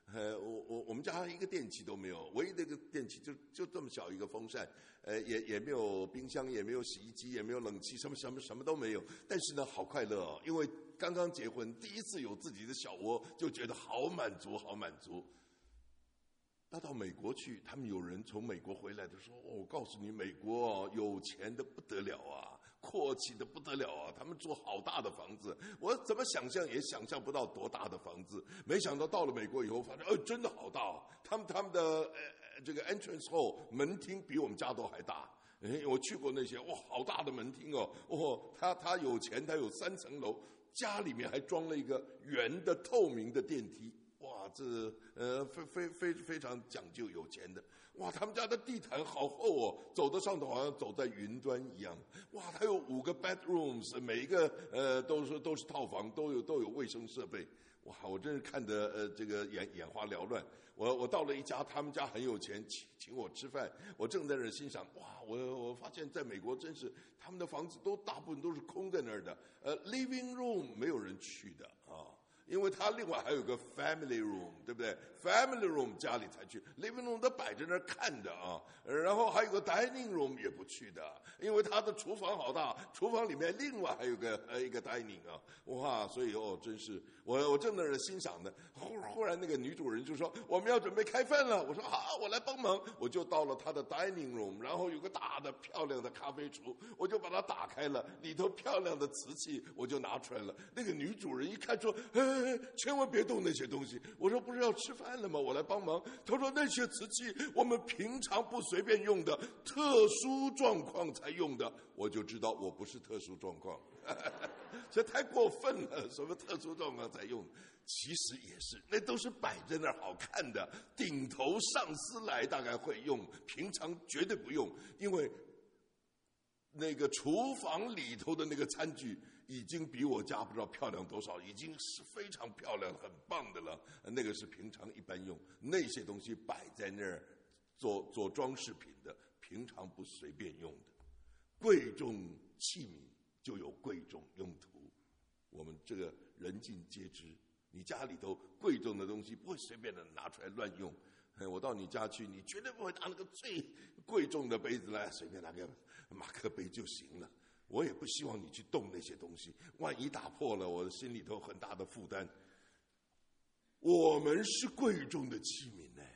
[SPEAKER 3] 呃，我我我们家一个电器都没有，唯一的一个电器就就这么小一个风扇，呃，也也没有冰箱，也没有洗衣机，也没有冷气，什么什么什么都没有。但是呢，好快乐哦，因为刚刚结婚，第一次有自己的小窝，就觉得好满足，好满足。那到美国去，他们有人从美国回来的说：“哦，我告诉你，美国哦，有钱的不得了啊，阔气的不得了啊，他们住好大的房子，我怎么想象也想象不到多大的房子。没想到到了美国以后，发现，哦，真的好大啊！他们他们的呃这个 entrance hall 门厅比我们家都还大。哎，我去过那些，哇，好大的门厅哦，哦，他他有钱，他有三层楼，家里面还装了一个圆的透明的电梯。”哇，这呃非非非非常讲究，有钱的。哇，他们家的地毯好厚哦，走到上头好像走在云端一样。哇，他有五个 bedrooms， 每一个呃都是都是套房，都有都有卫生设备。哇，我真是看得呃这个眼眼花缭乱。我我到了一家，他们家很有钱，请请我吃饭，我正在那儿欣赏。哇，我我发现在美国真是他们的房子都大部分都是空在那儿的，呃 living room 没有人去的啊。因为他另外还有个 family room， 对不对 ？family room 家里才去 ，living room 都摆在那儿看的啊。然后还有个 dining room 也不去的，因为他的厨房好大，厨房里面另外还有个呃一个 dining 啊，哇！所以哦，真是我我正在那欣赏的，忽忽然那个女主人就说我们要准备开饭了，我说好，我来帮忙，我就到了他的 dining room， 然后有个大的漂亮的咖啡橱，我就把它打开了，里头漂亮的瓷器我就拿出来了。那个女主人一看说，哎。千万别动那些东西。我说不是要吃饭了吗？我来帮忙。他说那些瓷器我们平常不随便用的，特殊状况才用的。我就知道我不是特殊状况，这太过分了。什么特殊状况才用？其实也是，那都是摆在那儿好看的。顶头上司来大概会用，平常绝对不用，因为那个厨房里头的那个餐具已经比我家不知道漂亮多少，已经是非常漂亮很棒的了。那个是平常一般用，那些东西摆在那儿做做装饰品的，平常不随便用的。贵重器皿就有贵重用途，我们这个人尽皆知。你家里头贵重的东西不会随便的拿出来乱用。我到你家去，你绝对不会拿那个最贵重的杯子来，随便拿个马克杯就行了。我也不希望你去动那些东西，万一打破了，我心里头很大的负担。我们是贵重的器皿呢，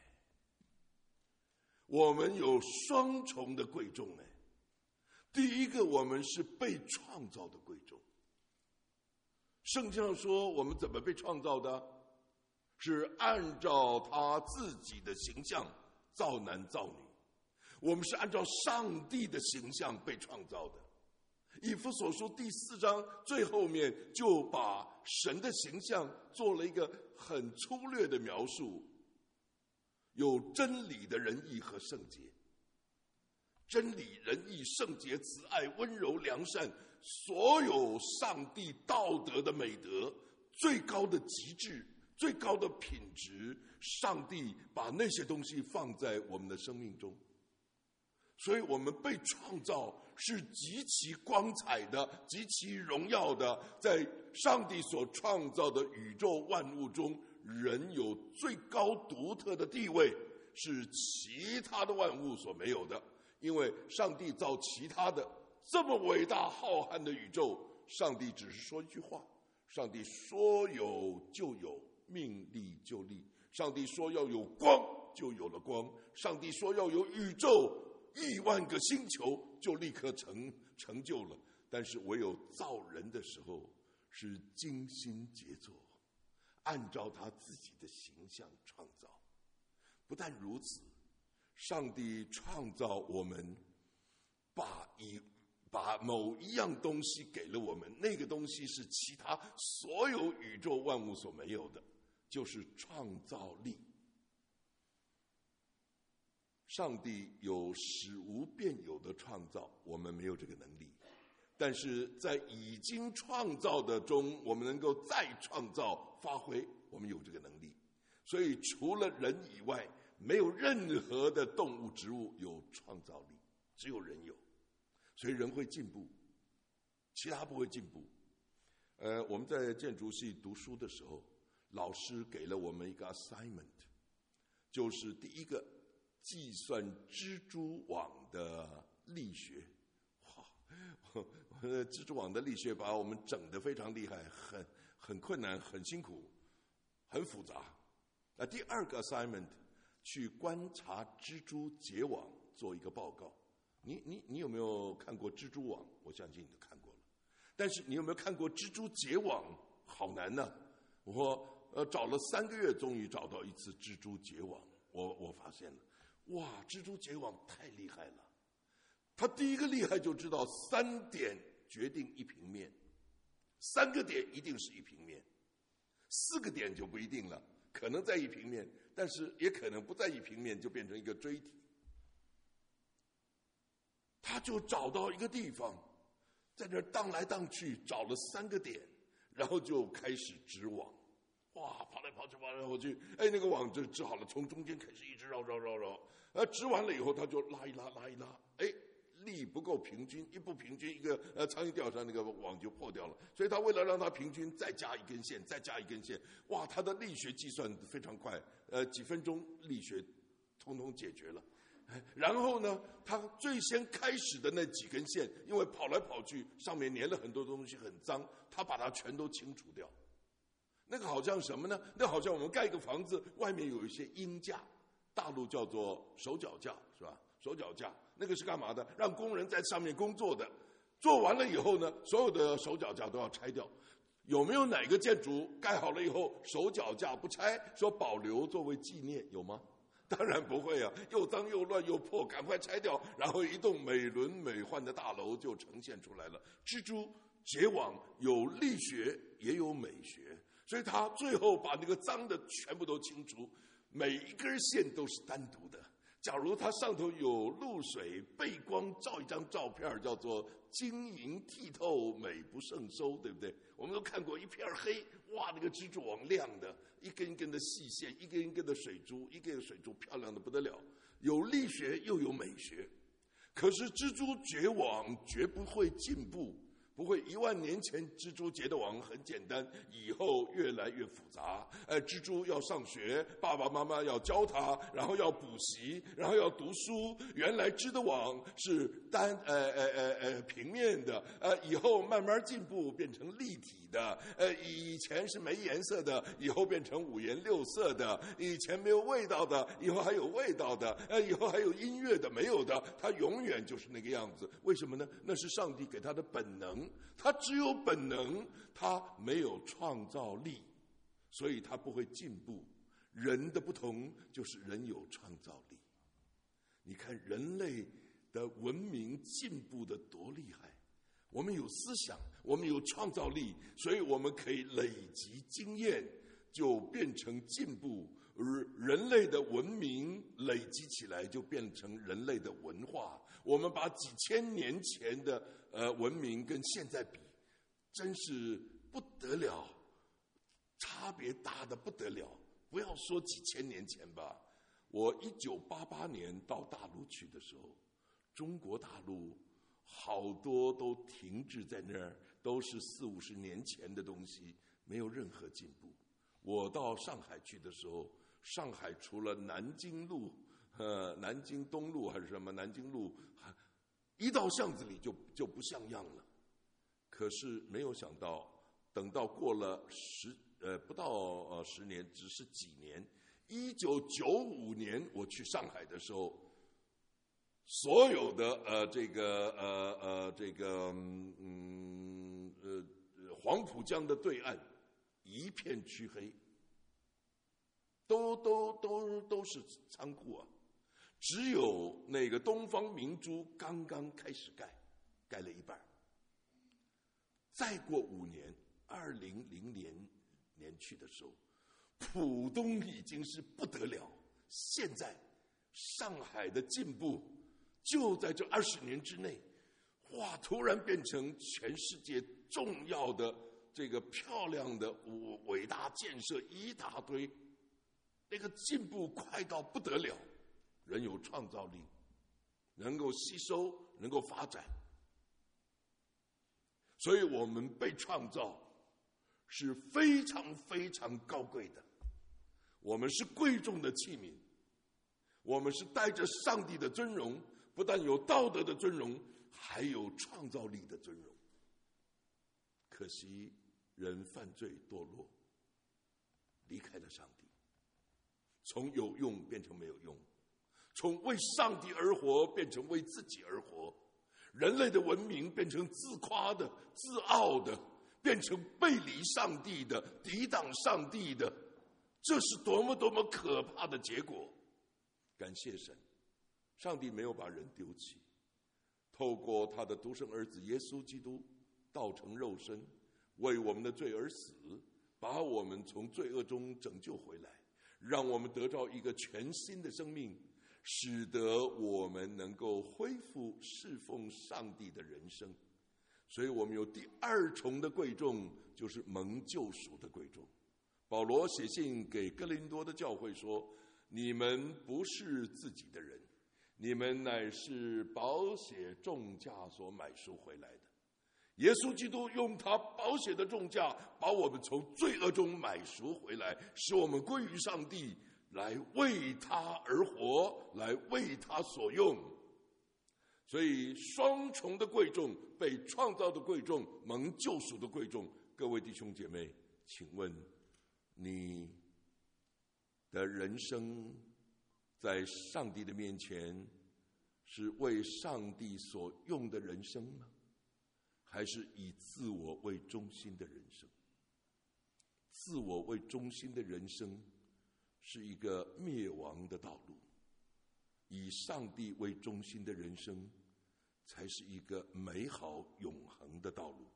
[SPEAKER 3] 我们有双重的贵重呢。第一个，我们是被创造的贵重。圣经上说，我们怎么被创造的？是按照他自己的形象造男造女。我们是按照上帝的形象被创造的。以弗所书第四章最后面就把神的形象做了一个很粗略的描述，有真理的仁义和圣洁。真理、仁义、圣洁、慈爱、温柔、良善，所有上帝道德的美德，最高的极致，最高的品质，上帝把那些东西放在我们的生命中。所以我们被创造是极其光彩的，极其荣耀的。在上帝所创造的宇宙万物中，人有最高独特的地位，是其他的万物所没有的。因为上帝造其他的这么伟大浩瀚的宇宙，上帝只是说一句话，上帝说有就有，命立就立。上帝说要有光，就有了光。上帝说要有宇宙亿万个星球，就立刻成成就了。但是唯有造人的时候是精心杰作，按照他自己的形象创造。不但如此，上帝创造我们，把一把某一样东西给了我们，那个东西是其他所有宇宙万物所没有的，就是创造力。上帝有使无变有的创造，我们没有这个能力。但是在已经创造的中，我们能够再创造发挥，我们有这个能力。所以除了人以外，没有任何的动物植物有创造力，只有人有。所以人会进步，其他不会进步。呃，我们在建筑系读书的时候， 老师给了我们一个 assignment， 就是第一个计算蜘蛛网的力学。哇，蜘蛛网的力学把我们整得非常厉害，很很困难，很辛苦，很复杂。那第二个 assignment， 去观察蜘蛛结网，做一个报告。你你你有没有看过蜘蛛网？我相信你都看过了。但是你有没有看过蜘蛛结网？好难呢、啊！我呃找了三个月，终于找到一次蜘蛛结网。我我发现了，哇，蜘蛛结网太厉害了！他第一个厉害就知道三点决定一平面，三个点一定是一平面，四个点就不一定了，可能在一平面，但是也可能不在一平面，就变成一个锥体。他就找到一个地方，在那儿荡来荡去，找了三个点，然后就开始织网。哇，跑来跑去，跑来跑去，哎，那个网就织好了，从中间开始一直绕绕绕绕，呃，织完了以后，他就拉一拉，拉一拉，哎，力不够平均，一不平均，一个呃苍蝇吊上那个网就破掉了。所以他为了让它平均，再加一根线，再加一根线，哇，他的力学计算非常快，呃，几分钟力学通通解决了。然后呢，他最先开始的那几根线，因为跑来跑去，上面粘了很多东西，很脏，他把它全都清除掉。那个好像什么呢？那好像我们盖一个房子，外面有一些鹰架，大陆叫做手脚架，是吧？手脚架那个是干嘛的？让工人在上面工作的。做完了以后呢，所有的手脚架都要拆掉。有没有哪个建筑盖好了以后，手脚架不拆，说保留作为纪念？有吗？当然不会啊，又脏又乱又破，赶快拆掉，然后一栋美轮美奂的大楼就呈现出来了。蜘蛛结网有力学也有美学，所以他最后把那个脏的全部都清除，每一根线都是单独的。假如它上头有露水背光照一张照片，叫做晶莹剔透美不胜收，对不对？我们都看过一片黑，哇，那个蜘蛛网亮的，一根一根的细线，一根一根的水珠，一根水珠漂亮的不得了，有力学又有美学。可是蜘蛛结网绝不会进步，不会一万年前蜘蛛结的网很简单，以后越来越复杂。呃，蜘蛛要上学，爸爸妈妈要教他，然后要补习，然后要读书。原来织的网是单呃呃呃呃平面的，呃，以后慢慢进步变成立体的。呃，以前是没颜色的，以后变成五颜六色的。以前没有味道的，以后还有味道的。呃，以后还有音乐的，没有的，它永远就是那个样子。为什么呢？那是上帝给他的本能。他只有本能，他没有创造力，所以他不会进步。人的不同就是人有创造力。你看人类的文明进步的多厉害，我们有思想，我们有创造力，所以我们可以累积经验，就变成进步。而人类的文明累积起来就变成人类的文化。我们把几千年前的呃文明跟现在比，真是不得了，差别大的不得了。不要说几千年前吧，我一九八八年到大陆去的时候，中国大陆好多都停滞在那儿，都是四五十年前的东西，没有任何进步。我到上海去的时候，上海除了南京路，呃，南京东路还是什么南京路，一到巷子里就就不像样了。可是没有想到，等到过了十呃不到呃十年，只是几年，一九九五年我去上海的时候，所有的呃这个呃呃这个嗯呃黄浦江的对岸一片黢黑，都都都都是仓库啊，只有那个东方明珠刚刚开始盖，盖了一半。再过五年，二零零年年去的时候，浦东已经是不得了。现在上海的进步就在这二十年之内，哇，突然变成全世界重要的这个漂亮的伟大建设一大堆，那个进步快到不得了。人有创造力，能够吸收，能够发展。所以我们被创造是非常非常高贵的，我们是贵重的器皿，我们是带着上帝的尊荣，不但有道德的尊荣，还有创造力的尊荣。可惜人犯罪堕落，离开了上帝，从有用变成没有用，从为上帝而活变成为自己而活，人类的文明变成自夸的、自傲的，变成背离上帝的、抵挡上帝的，这是多么多么可怕的结果。感谢神，上帝没有把人丢弃，透过他的独生儿子耶稣基督道成肉身，为我们的罪而死，把我们从罪恶中拯救回来，让我们得到一个全新的生命，使得我们能够恢复侍奉上帝的人生。所以我们有第二重的贵重，就是蒙救赎的贵重。保罗写信给哥林多的教会说，你们不是自己的人，你们乃是宝血重价所买赎回来的。耶稣基督用他宝血的重价把我们从罪恶中买赎回来，使我们归于上帝，来为他而活，来为他所用。所以双重的贵重，被创造的贵重，蒙救赎的贵重。各位弟兄姐妹，请问你的人生在上帝的面前是为上帝所用的人生吗？还是以自我为中心的人生？自我为中心的人生是一个灭亡的道路，以上帝为中心的人生才是一个美好永恒的道路。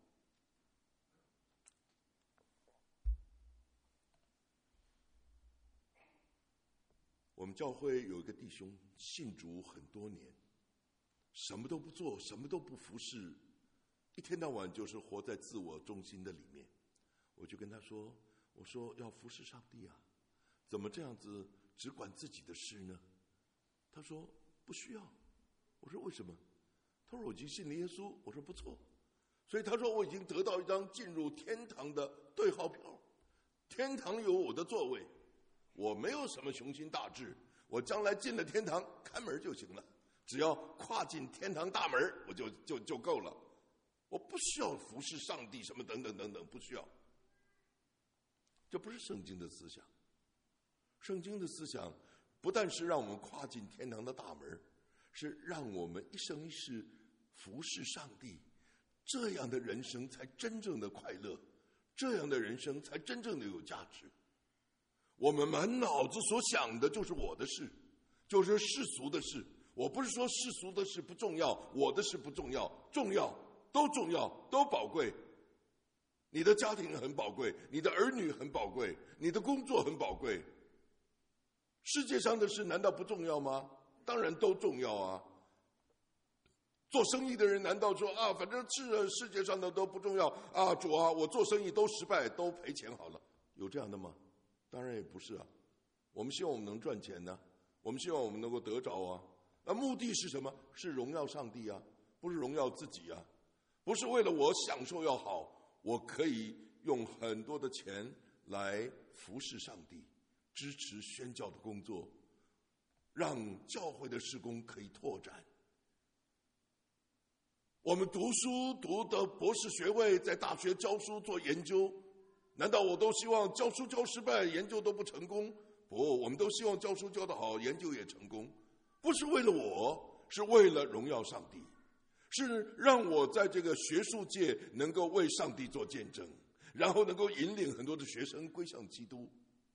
[SPEAKER 3] 我们教会有一个弟兄信主很多年，什么都不做，什么都不服侍，一天到晚就是活在自我中心的里面。我就跟他说，我说要服侍上帝啊，怎么这样子只管自己的事呢？他说不需要。我说为什么？他说我已经信了耶稣。我说不错。所以他说我已经得到一张进入天堂的对号票，天堂有我的座位，我没有什么雄心大志，我将来进了天堂看门就行了，只要跨进天堂大门我就就就够了，我不需要服侍上帝什么等等等等，不需要。这不是圣经的思想。圣经的思想不但是让我们跨进天堂的大门，是让我们一生一世服侍上帝，这样的人生才真正的快乐，这样的人生才真正的有价值。我们满脑子所想的就是我的事，就是世俗的事。我不是说世俗的事不重要，我的事不重要，重要，都重要，都宝贵。你的家庭很宝贵，你的儿女很宝贵，你的工作很宝贵。世界上的事难道不重要吗？当然都重要啊。做生意的人难道说啊，反正是世界上的都不重要啊，主啊，我做生意都失败，都赔钱好了，有这样的吗？当然也不是啊。我们希望我们能赚钱呢、啊，我们希望我们能够得着啊。那目的是什么？是荣耀上帝啊，不是荣耀自己啊。不是为了我享受要好，我可以用很多的钱来服侍上帝，支持宣教的工作，让教会的事工可以拓展。我们读书读的博士学位，在大学教书做研究，难道我都希望教书教失败，研究都不成功？不，我们都希望教书教得好，研究也成功。不是为了我，是为了荣耀上帝，是让我在这个学术界能够为上帝做见证，然后能够引领很多的学生归向基督。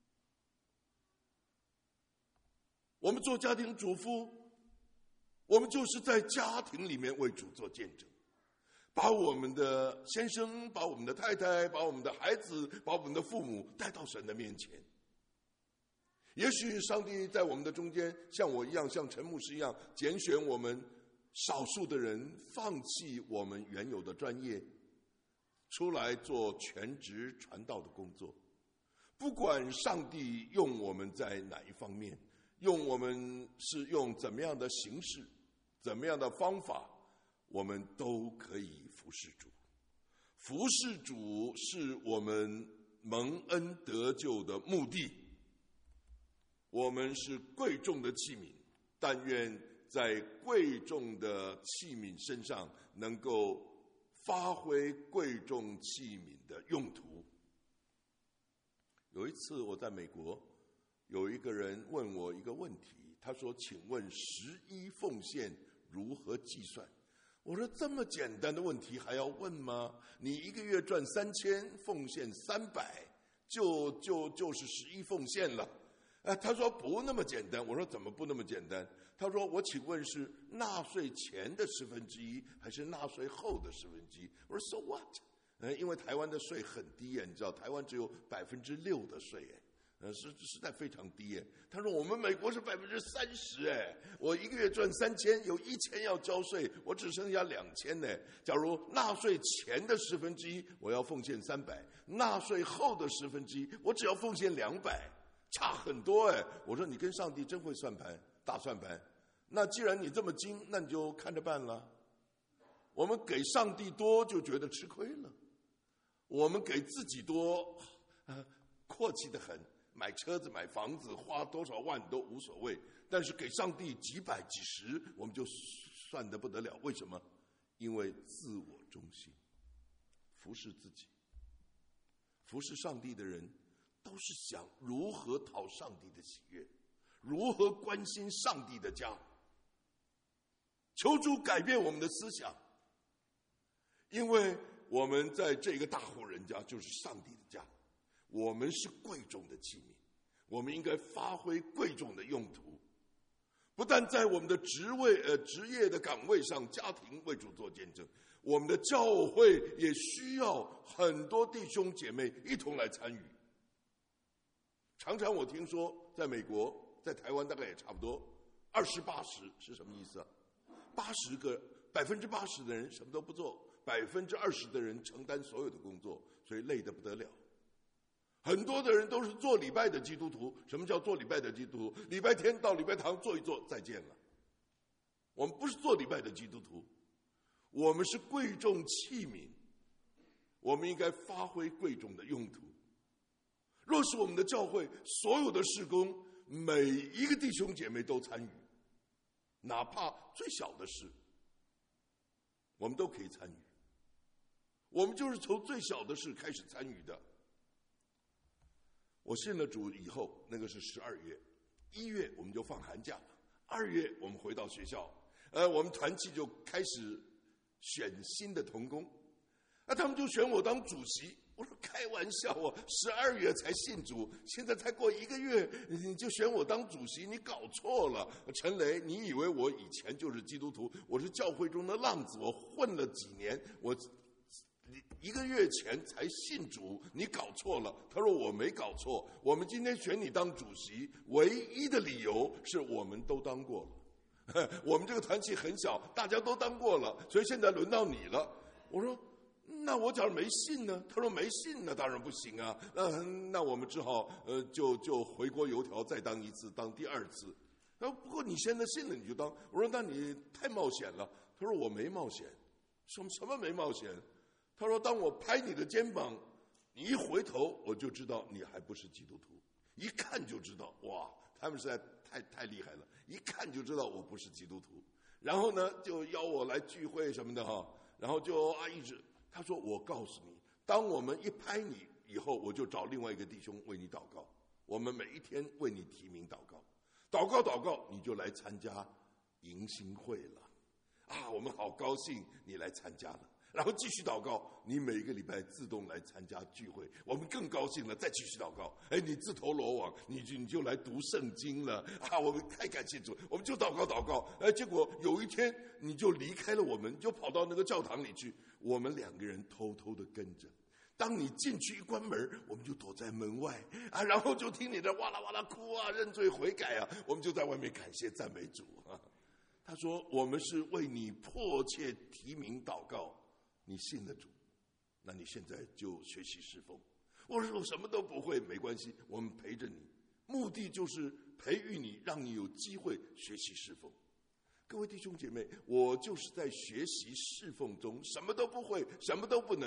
[SPEAKER 3] 我们做家庭主妇，我们就是在家庭里面为主做见证，把我们的先生，把我们的太太，把我们的孩子，把我们的父母带到神的面前。也许上帝在我们的中间，像我一样，像陈牧师一样，拣选我们少数的人，放弃我们原有的专业，出来做全职传道的工作。不管上帝用我们在哪一方面，用我们是用怎么样的形式，怎么样的方法，我们都可以服侍主。 服侍主是我们蒙恩得救的目的。我们是贵重的器皿，但愿在贵重的器皿身上能够发挥贵重器皿的用途。有一次我在美国，有一个人问我一个问题，他说：“请问十一奉献如何计算？”我说：“这么简单的问题还要问吗？你一个月赚三千，奉献三百，就就就是十一奉献了。”哎，他说不那么简单。我说怎么不那么简单？他说：“我请问是纳税前的十分之一，还是纳税后的十分之一？”我说 ：“So what？” 呃，因为台湾的税很低耶，你知道，台湾只有百分之六的税耶。呃，实实在非常低耶。他说我们美国是百分之三十哎，我一个月赚三千，有一千要交税，我只剩下两千呢。假如纳税前的十分之一，我要奉献三百；纳税后的十分之一，我只要奉献两百，差很多哎。我说你跟上帝真会算盘，大算盘。那既然你这么精，那你就看着办了。我们给上帝多就觉得吃亏了，我们给自己多，呃，阔气得很。买车子、买房子，花多少万都无所谓，但是给上帝几百、几十，我们就算得不得了。为什么？因为自我中心，服侍自己。服侍上帝的人，都是想如何讨上帝的喜悦，如何关心上帝的家。求主改变我们的思想，因为我们在这个大户人家就是上帝的家。我们是贵重的器皿，我们应该发挥贵重的用途，不但在我们的职位、呃职业的岗位上，家庭为主做见证，我们的教会也需要很多弟兄姐妹一同来参与。常常我听说，在美国、在台湾大概也差不多，二十八十是什么意思啊？八十个百分之八十的人什么都不做，百分之二十的人承担所有的工作，所以累得不得了。很多的人都是做礼拜的基督徒。什么叫做礼拜的基督徒？礼拜天到礼拜堂坐一坐，再见了。我们不是做礼拜的基督徒，我们是贵重器皿，我们应该发挥贵重的用途。若是我们的教会所有的事工，每一个弟兄姐妹都参与，哪怕最小的事，我们都可以参与。我们就是从最小的事开始参与的。我信了主以后，那个是十二月，一月我们就放寒假了，二月我们回到学校，呃，我们团契就开始选新的同工，啊，他们就选我当主席。我说开玩笑啊，十二月才信主，现在才过一个月，你就选我当主席，你搞错了。陈雷，你以为我以前就是基督徒？我是教会中的浪子，我混了几年，我一个月前才信主，你搞错了。他说我没搞错，我们今天选你当主席，唯一的理由是我们都当过了，我们这个团契很小，大家都当过了，所以现在轮到你了。我说那我假如没信呢？他说没信那当然不行啊，呃、那我们只好呃就就回锅油条再当一次，当第二次。他说不过你现在信了你就当。我说那你太冒险了。他说我没冒险。什么什么没冒险？他说当我拍你的肩膀，你一回头我就知道你还不是基督徒，一看就知道。哇，他们实在太太厉害了，一看就知道我不是基督徒。然后呢就邀我来聚会什么的哈，然后就啊一直他说我告诉你，当我们一拍你以后，我就找另外一个弟兄为你祷告，我们每一天为你提名祷告，祷告祷告你就来参加迎新会了啊，我们好高兴你来参加了。然后继续祷告，你每一个礼拜自动来参加聚会，我们更高兴了，再继续祷告。哎，你自投罗网，你就你就来读圣经了啊！我们太感谢主，我们就祷告祷告。哎，结果有一天你就离开了我们，就跑到那个教堂里去，我们两个人偷偷的跟着。当你进去一关门，我们就躲在门外啊，然后就听你的哇啦哇啦哭啊，认罪悔改啊，我们就在外面感谢赞美主啊。他说我们是为你迫切提名祷告。你信了主，那你现在就学习侍奉。我说我什么都不会，没关系，我们陪着你，目的就是培育你，让你有机会学习侍奉。各位弟兄姐妹，我就是在学习侍奉中，什么都不会，什么都不能，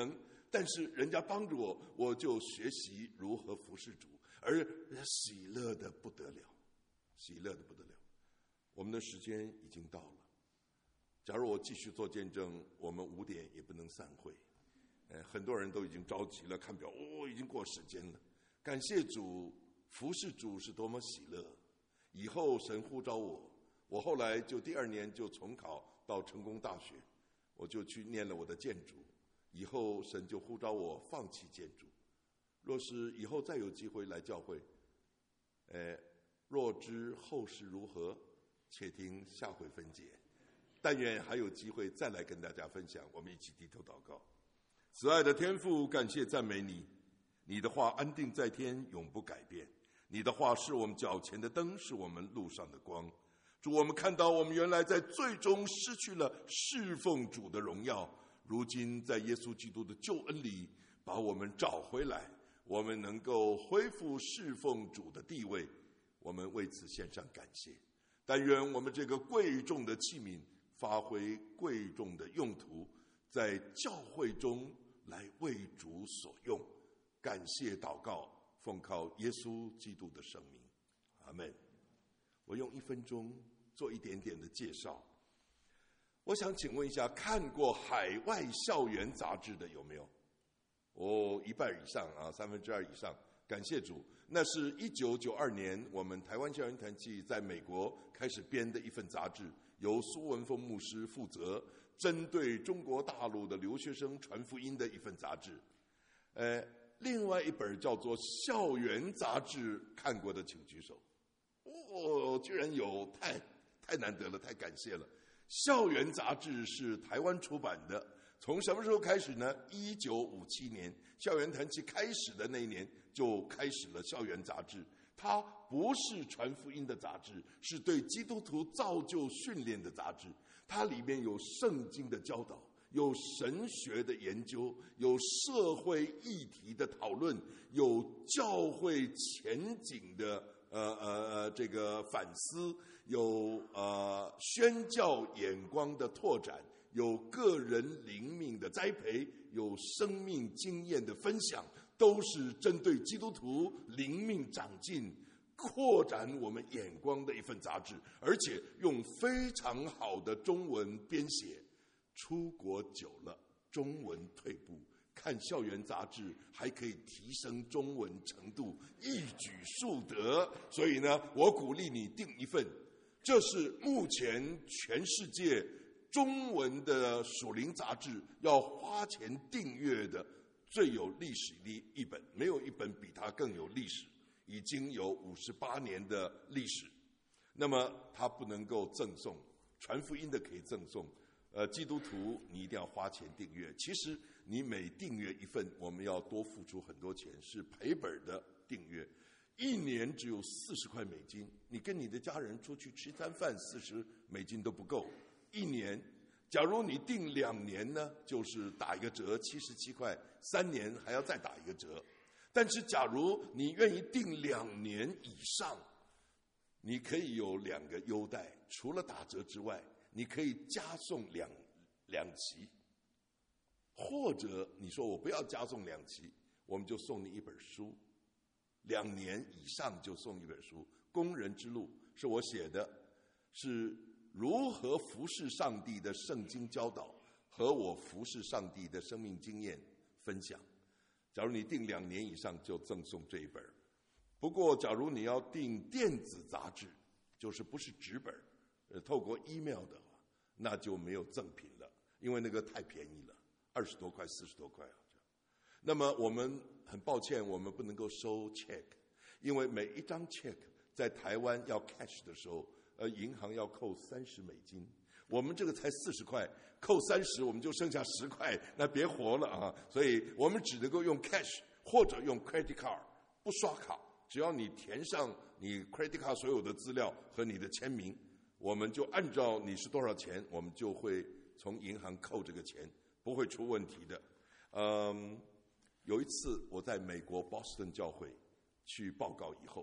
[SPEAKER 3] 但是人家帮助我，我就学习如何服侍主，而喜乐的不得了，喜乐的不得了。我们的时间已经到了，假如我继续做见证，我们五点也不能散会。呃，很多人都已经着急了，看表，哦，已经过时间了。感谢主，服侍主是多么喜乐。以后神呼召我，我后来就第二年就重考到成功大学，我就去念了我的建筑。以后神就呼召我放弃建筑。若是以后再有机会来教会，呃，若知后事如何，且听下回分解。但愿还有机会再来跟大家分享，我们一起低头祷告。慈爱的天父，感谢赞美你，你的话安定在天，永不改变。你的话是我们脚前的灯，是我们路上的光。主，我们看到我们原来在最终失去了侍奉主的荣耀，如今在耶稣基督的救恩里把我们找回来，我们能够恢复侍奉主的地位，我们为此献上感谢。但愿我们这个贵重的器皿发挥贵重的用途，在教会中来为主所用。感谢祷告，奉靠耶稣基督的圣名，阿们。我用一分钟做一点点的介绍。我想请问一下，看过海外校园杂志的有没有？哦，一半以上啊，三分之二以上。感谢主，那是一九九二年我们台湾校园团契在美国开始编的一份杂志，由苏文峰牧师负责，针对中国大陆的留学生传福音的一份杂志。呃，另外一本叫做《校园杂志》，看过的请举手。哦，居然有，太太难得了，太感谢了。校园杂志是台湾出版的，从什么时候开始呢？一九五七年，校园团契开始的那一年就开始了校园杂志。它不是传福音的杂志，是对基督徒造就训练的杂志。它里面有圣经的教导，有神学的研究，有社会议题的讨论，有教会前景的呃呃呃这个反思，有呃宣教眼光的拓展，有个人灵命的栽培，有生命经验的分享，都是针对基督徒灵命长进、扩展我们眼光的一份杂志，而且用非常好的中文编写。出国久了，中文退步，看校园杂志还可以提升中文程度，一举数得。所以呢，我鼓励你订一份。这是目前全世界中文的属灵杂志要花钱订阅的最有历史的一本，没有一本比它更有历史，已经有五十八年的历史。那么它不能够赠送，传福音的可以赠送。呃，基督徒你一定要花钱订阅。其实你每订阅一份，我们要多付出很多钱，是赔本的订阅。一年只有四十块美金，你跟你的家人出去吃餐饭，四十美金都不够。一年，假如你订两年呢，就是打一个折，七十七块；三年还要再打一个折。但是，假如你愿意订两年以上，你可以有两个优待，除了打折之外。你可以加送两两期，或者你说我不要加送两期，我们就送你一本书，两年以上就送一本书。《工人之路》是我写的，是如何服侍上帝的圣经教导和我服侍上帝的生命经验分享。假如你订两年以上，就赠送这一本。不过，假如你要订电子杂志，就是不是纸本，呃，透过 email 的。那就没有赠品了，因为那个太便宜了，二十多块、四十多块。那么我们很抱歉，我们不能够收 check， 因为每一张 check 在台湾要 cash 的时候，呃，银行要扣三十美金，我们这个才四十块，扣三十我们就剩下十块，那别活了啊！所以我们只能够用 cash 或者用 credit card， 不刷卡，只要你填上你 credit card 所有的资料和你的签名。我们就按照你是多少钱，我们就会从银行扣这个钱，不会出问题的。嗯，有一次我在美国 Boston 教会去报告以后，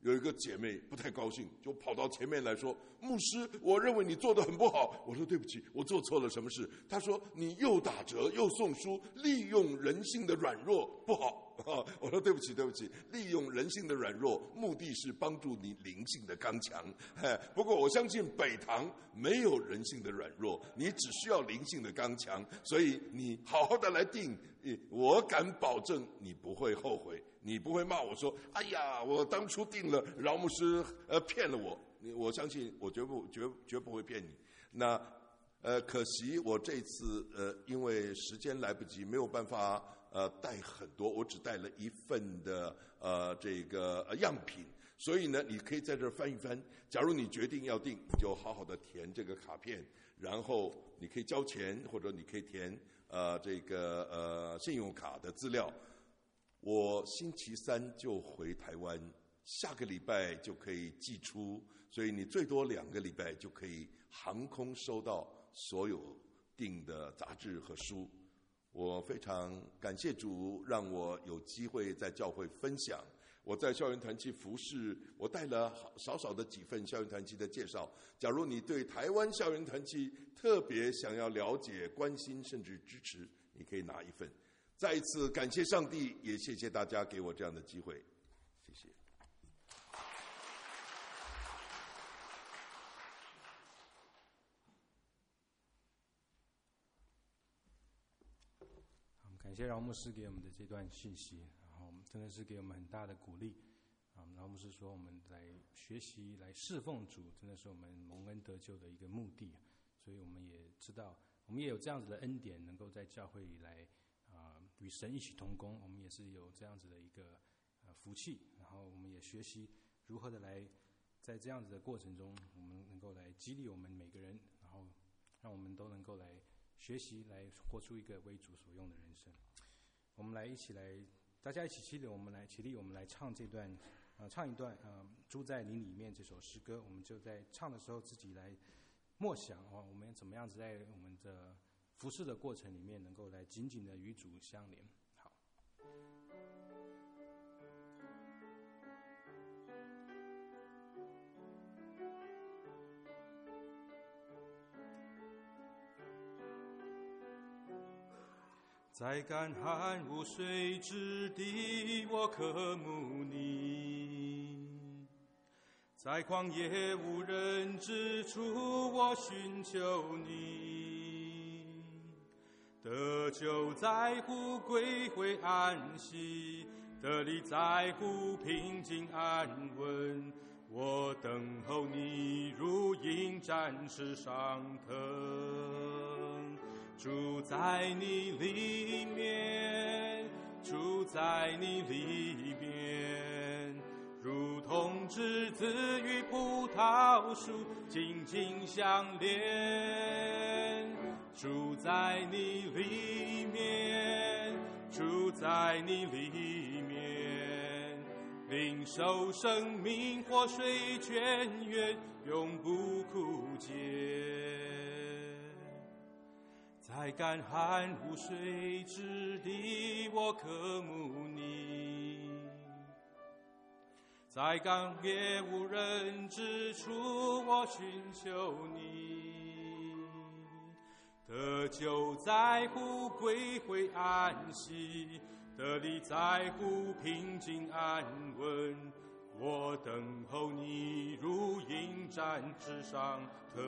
[SPEAKER 3] 有一个姐妹不太高兴，就跑到前面来说：“牧师，我认为你做得很不好。”我说：“对不起，我做错了什么事？”她说：“你又打折又送书，利用人性的软弱不好。”我说：“对不起，对不起，利用人性的软弱，目的是帮助你灵性的刚强。不过我相信北堂没有人性的软弱，你只需要灵性的刚强，所以你好好的来定，我敢保证你不会后悔。”你不会骂我说：“哎呀，我当初定了，饶牧师呃骗了我。”我相信我绝不绝绝不会骗你。那呃，可惜我这次呃因为时间来不及，没有办法呃带很多，我只带了一份的呃这个呃样品。所以呢，你可以在这儿翻一翻。假如你决定要订，你就好好的填这个卡片，然后你可以交钱，或者你可以填呃这个呃信用卡的资料。我星期三就回台湾，下个礼拜就可以寄出，所以你最多两个礼拜就可以航空收到所有订的杂志和书。我非常感谢主，让我有机会在教会分享。我在校园团契服侍，我带了少少的几份校园团契的介绍。假如你对台湾校园团契特别想要了解、关心甚至支持，你可以拿一份。再一次感谢上帝，也谢谢大家给我这样的机会，谢谢。
[SPEAKER 1] 我们感谢饶牧师给我们的这段信息，然后真的是给我们很大的鼓励。啊，饶牧师说我们来学习、来侍奉主，真的是我们蒙恩得救的一个目的。所以我们也知道，我们也有这样子的恩典，能够在教会里来。啊、呃，与神一起同工，我们也是有这样子的一个呃福气，然后我们也学习如何的来在这样子的过程中，我们能够来激励我们每个人，然后让我们都能够来学习，来活出一个为主所用的人生。我们来一起来，大家一起起立，我们来起立，我们来唱这段，呃，唱一段呃《住在你里面》这首诗歌。我们就在唱的时候自己来默想哦，我们怎么样子在我们的服侍的过程里面，能够来紧紧的与主相连。好，在干旱无水之地，我渴慕你；在旷野无人之处，我寻求你。得救在乎归回安息，得力在乎平静安稳。我等候你如鹰展翅上腾，住在你里面，住在你里面，如同枝子与葡萄树紧紧相连。住在你里面，住在你里面，领受生命活水泉源，永不枯竭。在干旱无水之地，我渴慕你；在旷野无人之处，我寻求你。得救在乎归回安息，得力在乎平静安稳。我等候你如鹰展翅上腾，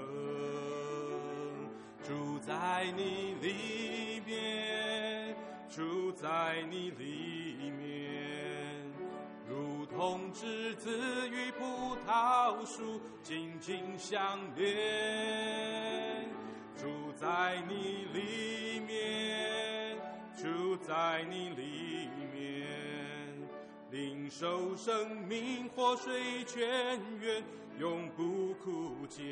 [SPEAKER 1] 住在你里面，住在你里面，如同枝子与葡萄树紧紧相连。住在你里面，住在你里面，领受生命活水泉源，永不枯竭。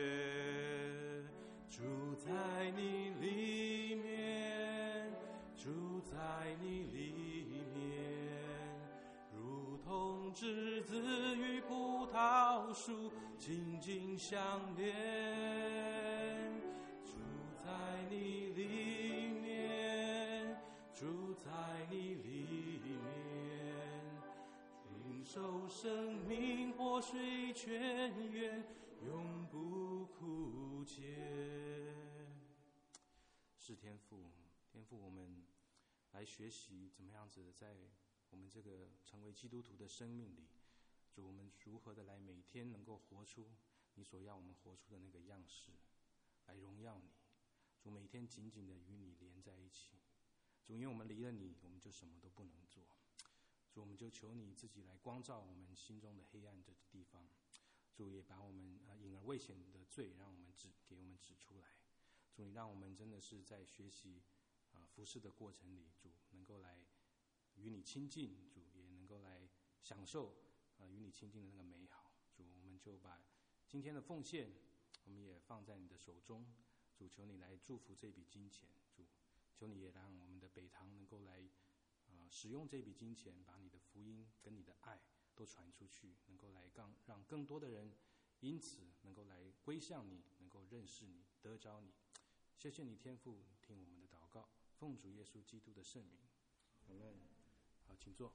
[SPEAKER 1] 住在你里面，住在你里面，如同枝子与葡萄树紧紧相连。住在你里面，住在你里面，领受生命活水泉源，永不枯竭。是天父，天父，我们来学习怎么样子在我们这个成为基督徒的生命里，主，我们如何的来每天能够活出你所要我们活出的那个样式，来荣耀你。主，每天紧紧的与你连在一起。主，因为我们离了你，我们就什么都不能做。主，我们就求你自己来光照我们心中的黑暗的地方。主，也把我们呃隐而未显的罪，让我们指给我们指出来。主，你让我们真的是在学习啊、呃、服事的过程里，主能够来与你亲近，主也能够来享受啊、呃、与你亲近的那个美好。主，我们就把今天的奉献，我们也放在你的手中。主，求你来祝福这笔金钱。主，求你也让我们的北堂能够来呃使用这笔金钱，把你的福音跟你的爱都传出去，能够来让让更多的人因此能够来归向你，能够认识你，得着你。谢谢你天父，听我们的祷告，奉主耶稣基督的圣名，阿们。好，请坐。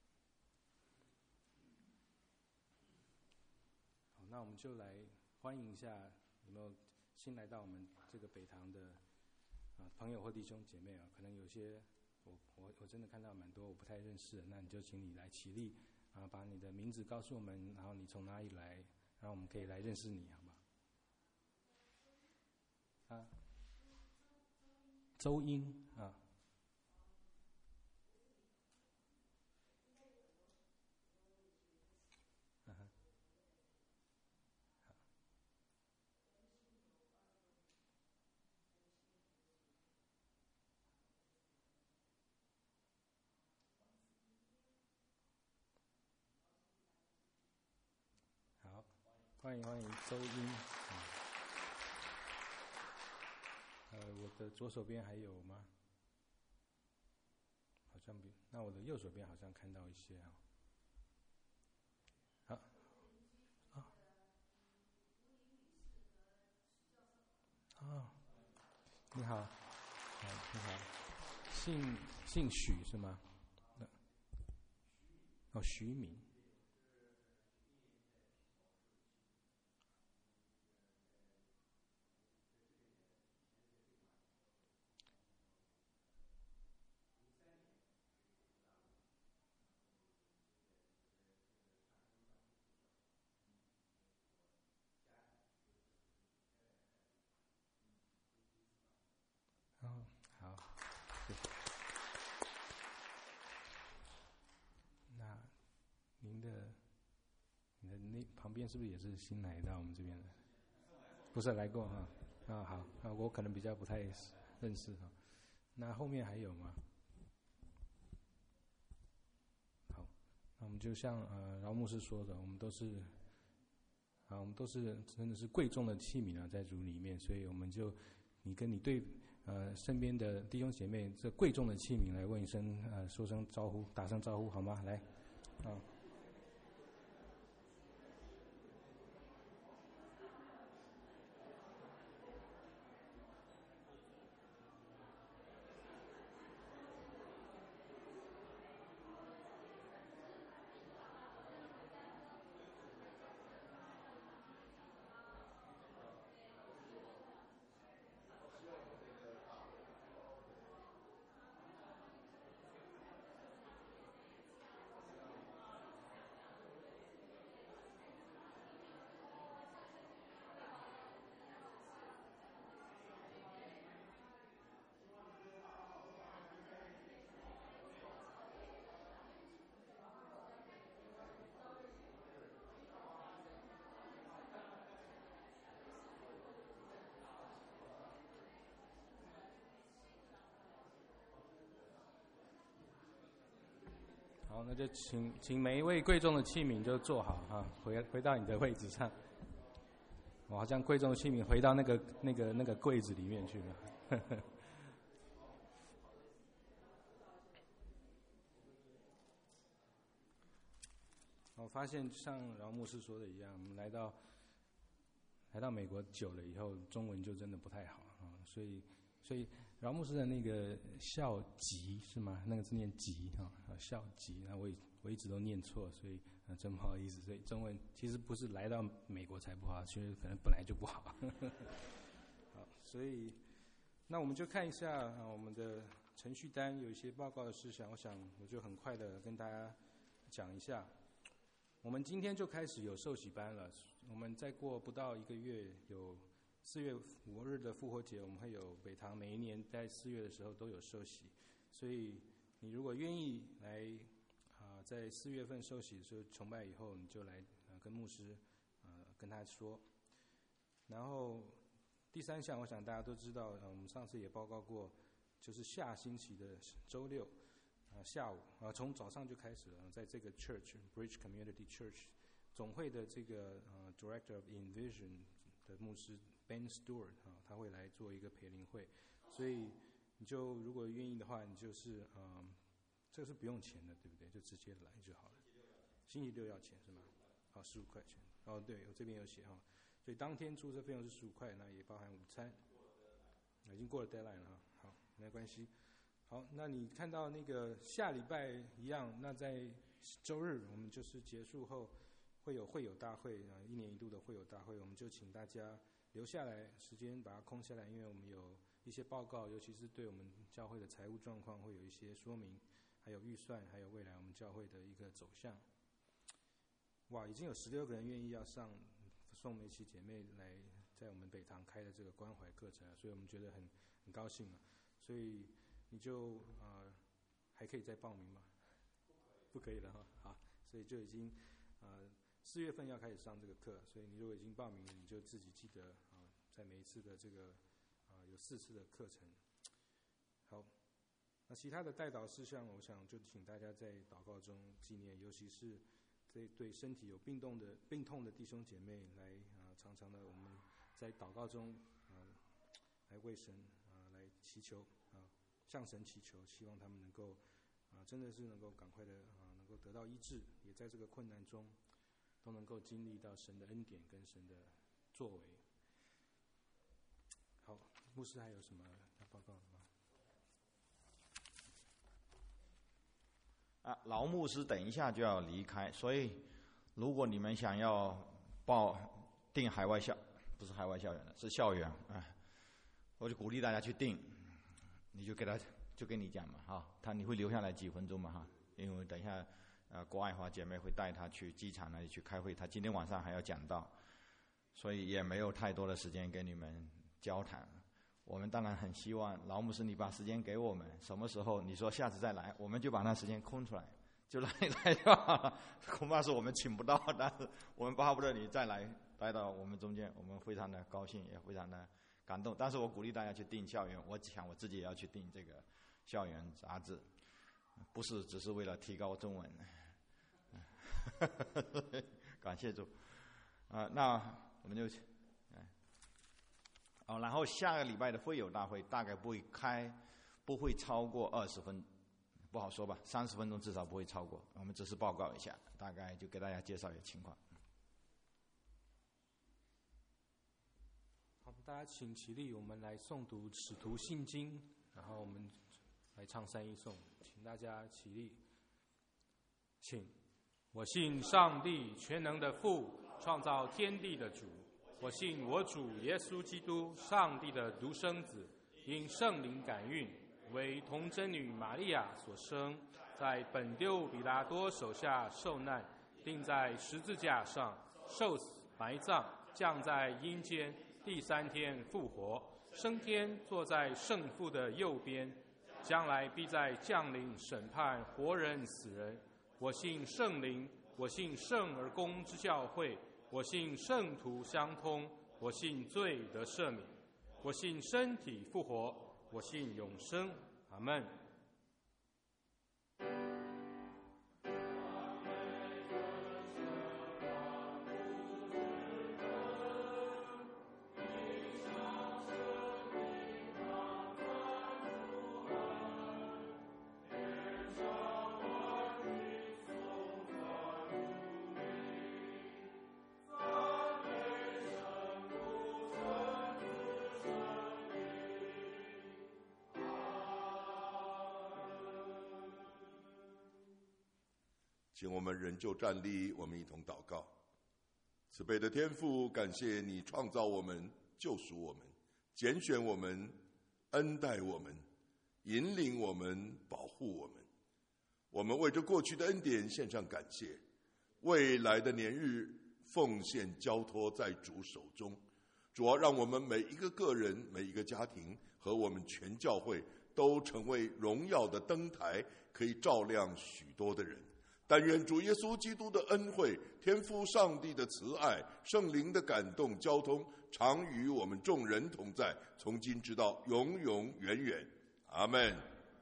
[SPEAKER 1] 好，那我们就来欢迎一下有没有新来到我们这个北堂的啊朋友或弟兄姐妹啊，可能有些我我我真的看到蛮多我不太认识的，那你就请你来起立啊，把你的名字告诉我们，然后你从哪里来，然后我们可以来认识你，好吗？啊，周英啊。欢迎欢迎，周英。嗯、呃，我的左手边还有吗？好像比，那我的右手边好像看到一些啊。好，啊，啊，你好，好，你好，姓姓许是吗？哦，徐敏。哦，好，谢谢。那您的你的那旁边是不是也是新来到我们这边的？不是来过哈？啊，好，啊，我可能比较不太认识哈。那后面还有吗？好，那我们就像呃饶牧师说的，我们都是啊，我们都是真的是贵重的器皿啊，在主里面，所以我们就你跟你对呃身边的弟兄姐妹这贵重的器皿来问一声呃说声招呼，打声招呼好吗？来，啊。好，那就请请每一位贵重的器皿就坐好哈，回回到你的位置上。我好像贵重的器皿回到那个那个那个柜子里面去了。呵呵。我发现像饶牧师说的一样，我们来到来到美国久了以后，中文就真的不太好啊，所以所以饶牧师的那个孝吉是吗？那个字念吉啊，孝吉。那我我一直都念错，所以、呃、真不好意思。所以中文其实不是来到美国才不好，其实可能本来就不好。好，所以那我们就看一下啊，我们的程序单有一些报告的事项，我想我就很快的跟大家讲一下。我们今天就开始有受洗班了，我们再过不到一个月有。四月五日的复活节，我们会有北堂每一年在四月的时候都有受洗，所以你如果愿意来啊、呃，在四月份受洗的时候崇拜以后，你就来、呃、跟牧师呃跟他说。然后第三项，我想大家都知道，呃、我们上次也报告过，就是下星期的周六啊、呃、下午啊、呃，从早上就开始了，在这个 Church Bridge Community Church 总会的这个呃 Director of Envision 的牧师。Ben Stewart 啊，他会来做一个培灵会，所以你就如果愿意的话，你就是嗯，这个是不用钱的，对不对？就直接来就好了。星期六要钱是吗？好，十五块钱。哦，对，我这边有写哈，所以当天注册费用是十五块，那也包含午餐。已经过了 deadline 了哈，好，没关系。好，那你看到那个下礼拜一样，那在周日我们就是结束后会有会友大会啊，一年一度的会友大会，我们就请大家。留下来时间把它空下来，因为我们有一些报告，尤其是对我们教会的财务状况会有一些说明，还有预算，还有未来我们教会的一个走向。哇，已经有十六个人愿意要上宋梅琪姐妹来在我们北堂开的这个关怀课程，所以我们觉得很很高兴啊。所以你就呃还可以再报名吗？不可以了哈，好，所以就已经呃。四月份要开始上这个课，所以你如果已经报名了，你就自己记得啊，在每一次的这个啊有四次的课程。好，那其他的代祷事项，我想就请大家在祷告中纪念，尤其是这对身体有病痛的病痛的弟兄姐妹来啊，常常的我们在祷告中啊来为神啊来祈求啊，向神祈求，希望他们能够啊真的是能够赶快的啊能够得到医治，也在这个困难中。都能够经历到神的恩典跟神的作为。好，牧师还有什么要报告的吗？
[SPEAKER 2] 啊，劳牧师等一下就要离开，所以如果你们想要报订海外校，不是海外校园的，是校园，哎，我就鼓励大家去订，你就给他就跟你讲嘛，哈，他你会留下来几分钟嘛，哈，因为等一下。呃，郭爱华姐妹会带她去机场那里去开会，她今天晚上还要讲到，所以也没有太多的时间跟你们交谈。我们当然很希望劳牧师你把时间给我们，什么时候你说下次再来，我们就把那时间空出来，就来来就好了。恐怕是我们请不到，但是我们巴不得你再来来到我们中间，我们非常的高兴，也非常的感动。但是我鼓励大家去订校园，我想我自己也要去订这个校园杂志，不是只是为了提高中文。感谢主啊、呃！那我们就哦，然后下个礼拜的会友大会大概不会开，不会超过二十分，不好说吧，三十分钟至少不会超过。我们只是报告一下，大概就给大家介绍一下情况。
[SPEAKER 1] 好，大家请起立，我们来诵读《使徒信经》，然后我们来唱三一颂，请大家起立，请。我信上帝全能的父，创造天地的主。我信我主耶稣基督，上帝的独生子，因圣灵感孕，为童贞女玛利亚所生，在本丢比拉多手下受难，钉在十字架上，受死埋葬，降在阴间，第三天复活，升天，坐在圣父的右边，将来必在降临审判活人死人。我信圣灵，我信圣而公之教会，我信圣徒相通，我信罪得赦免，我信身体复活，我信永生。阿们。
[SPEAKER 3] 请我们仍旧站立，我们一同祷告。慈悲的天父，感谢你创造我们，救赎我们，拣选我们，恩待我们，引领我们，保护我们。我们为这过去的恩典献上感谢，未来的年日奉献交托在主手中。主啊，让我们每一个个人、每一个家庭和我们全教会都成为荣耀的灯台，可以照亮许多的人。但愿主耶稣基督的恩惠、天父上帝的慈爱、圣灵的感动交通，常与我们众人同在，从今直到永永远远。阿们。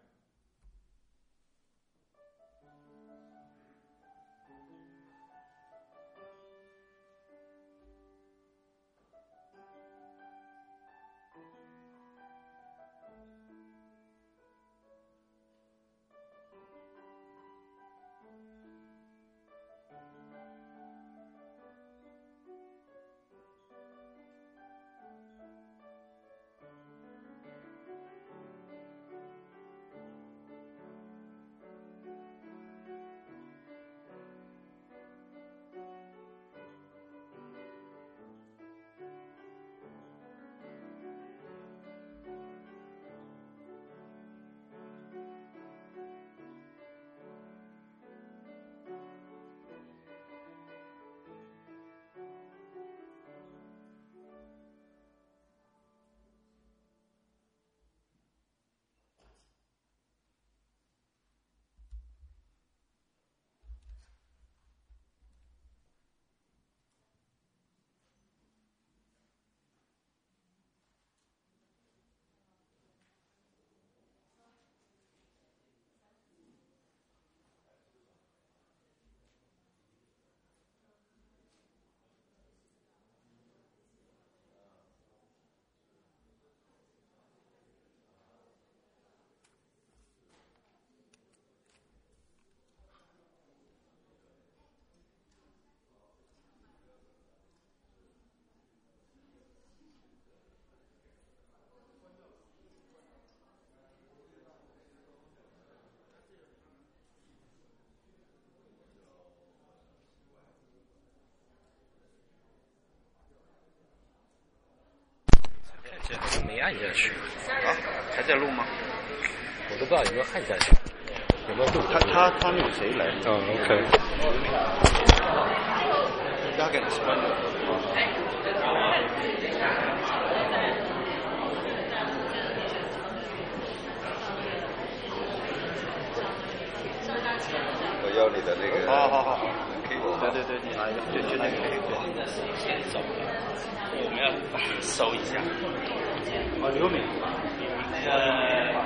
[SPEAKER 4] 没按下去啊？还在录吗？
[SPEAKER 5] 我都不知道有没有按下去，有没有录？
[SPEAKER 4] 他他他那个谁来？
[SPEAKER 5] 嗯 ，OK。
[SPEAKER 4] 大概是关的。
[SPEAKER 3] 我要你的那个。
[SPEAKER 4] 好好好好。对对对，你拿一个，就就那个那个。先走了，我们要搜一下。哦，刘敏。呃。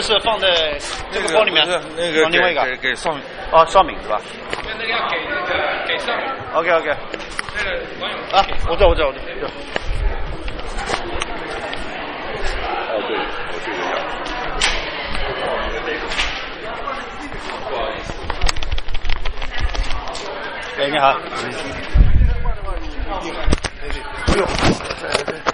[SPEAKER 4] 个是放在这个包里面，
[SPEAKER 5] 那个
[SPEAKER 4] 放另外一个
[SPEAKER 5] 给给宋
[SPEAKER 4] 哦，少敏是吧？
[SPEAKER 1] 那个要给那个给少敏。
[SPEAKER 4] OK OK。
[SPEAKER 1] 那个网友
[SPEAKER 4] 啊，我知道我知道我知道。
[SPEAKER 3] 哦，对，我这个样。不好意思。
[SPEAKER 4] 哎，你好。
[SPEAKER 3] 哎呦。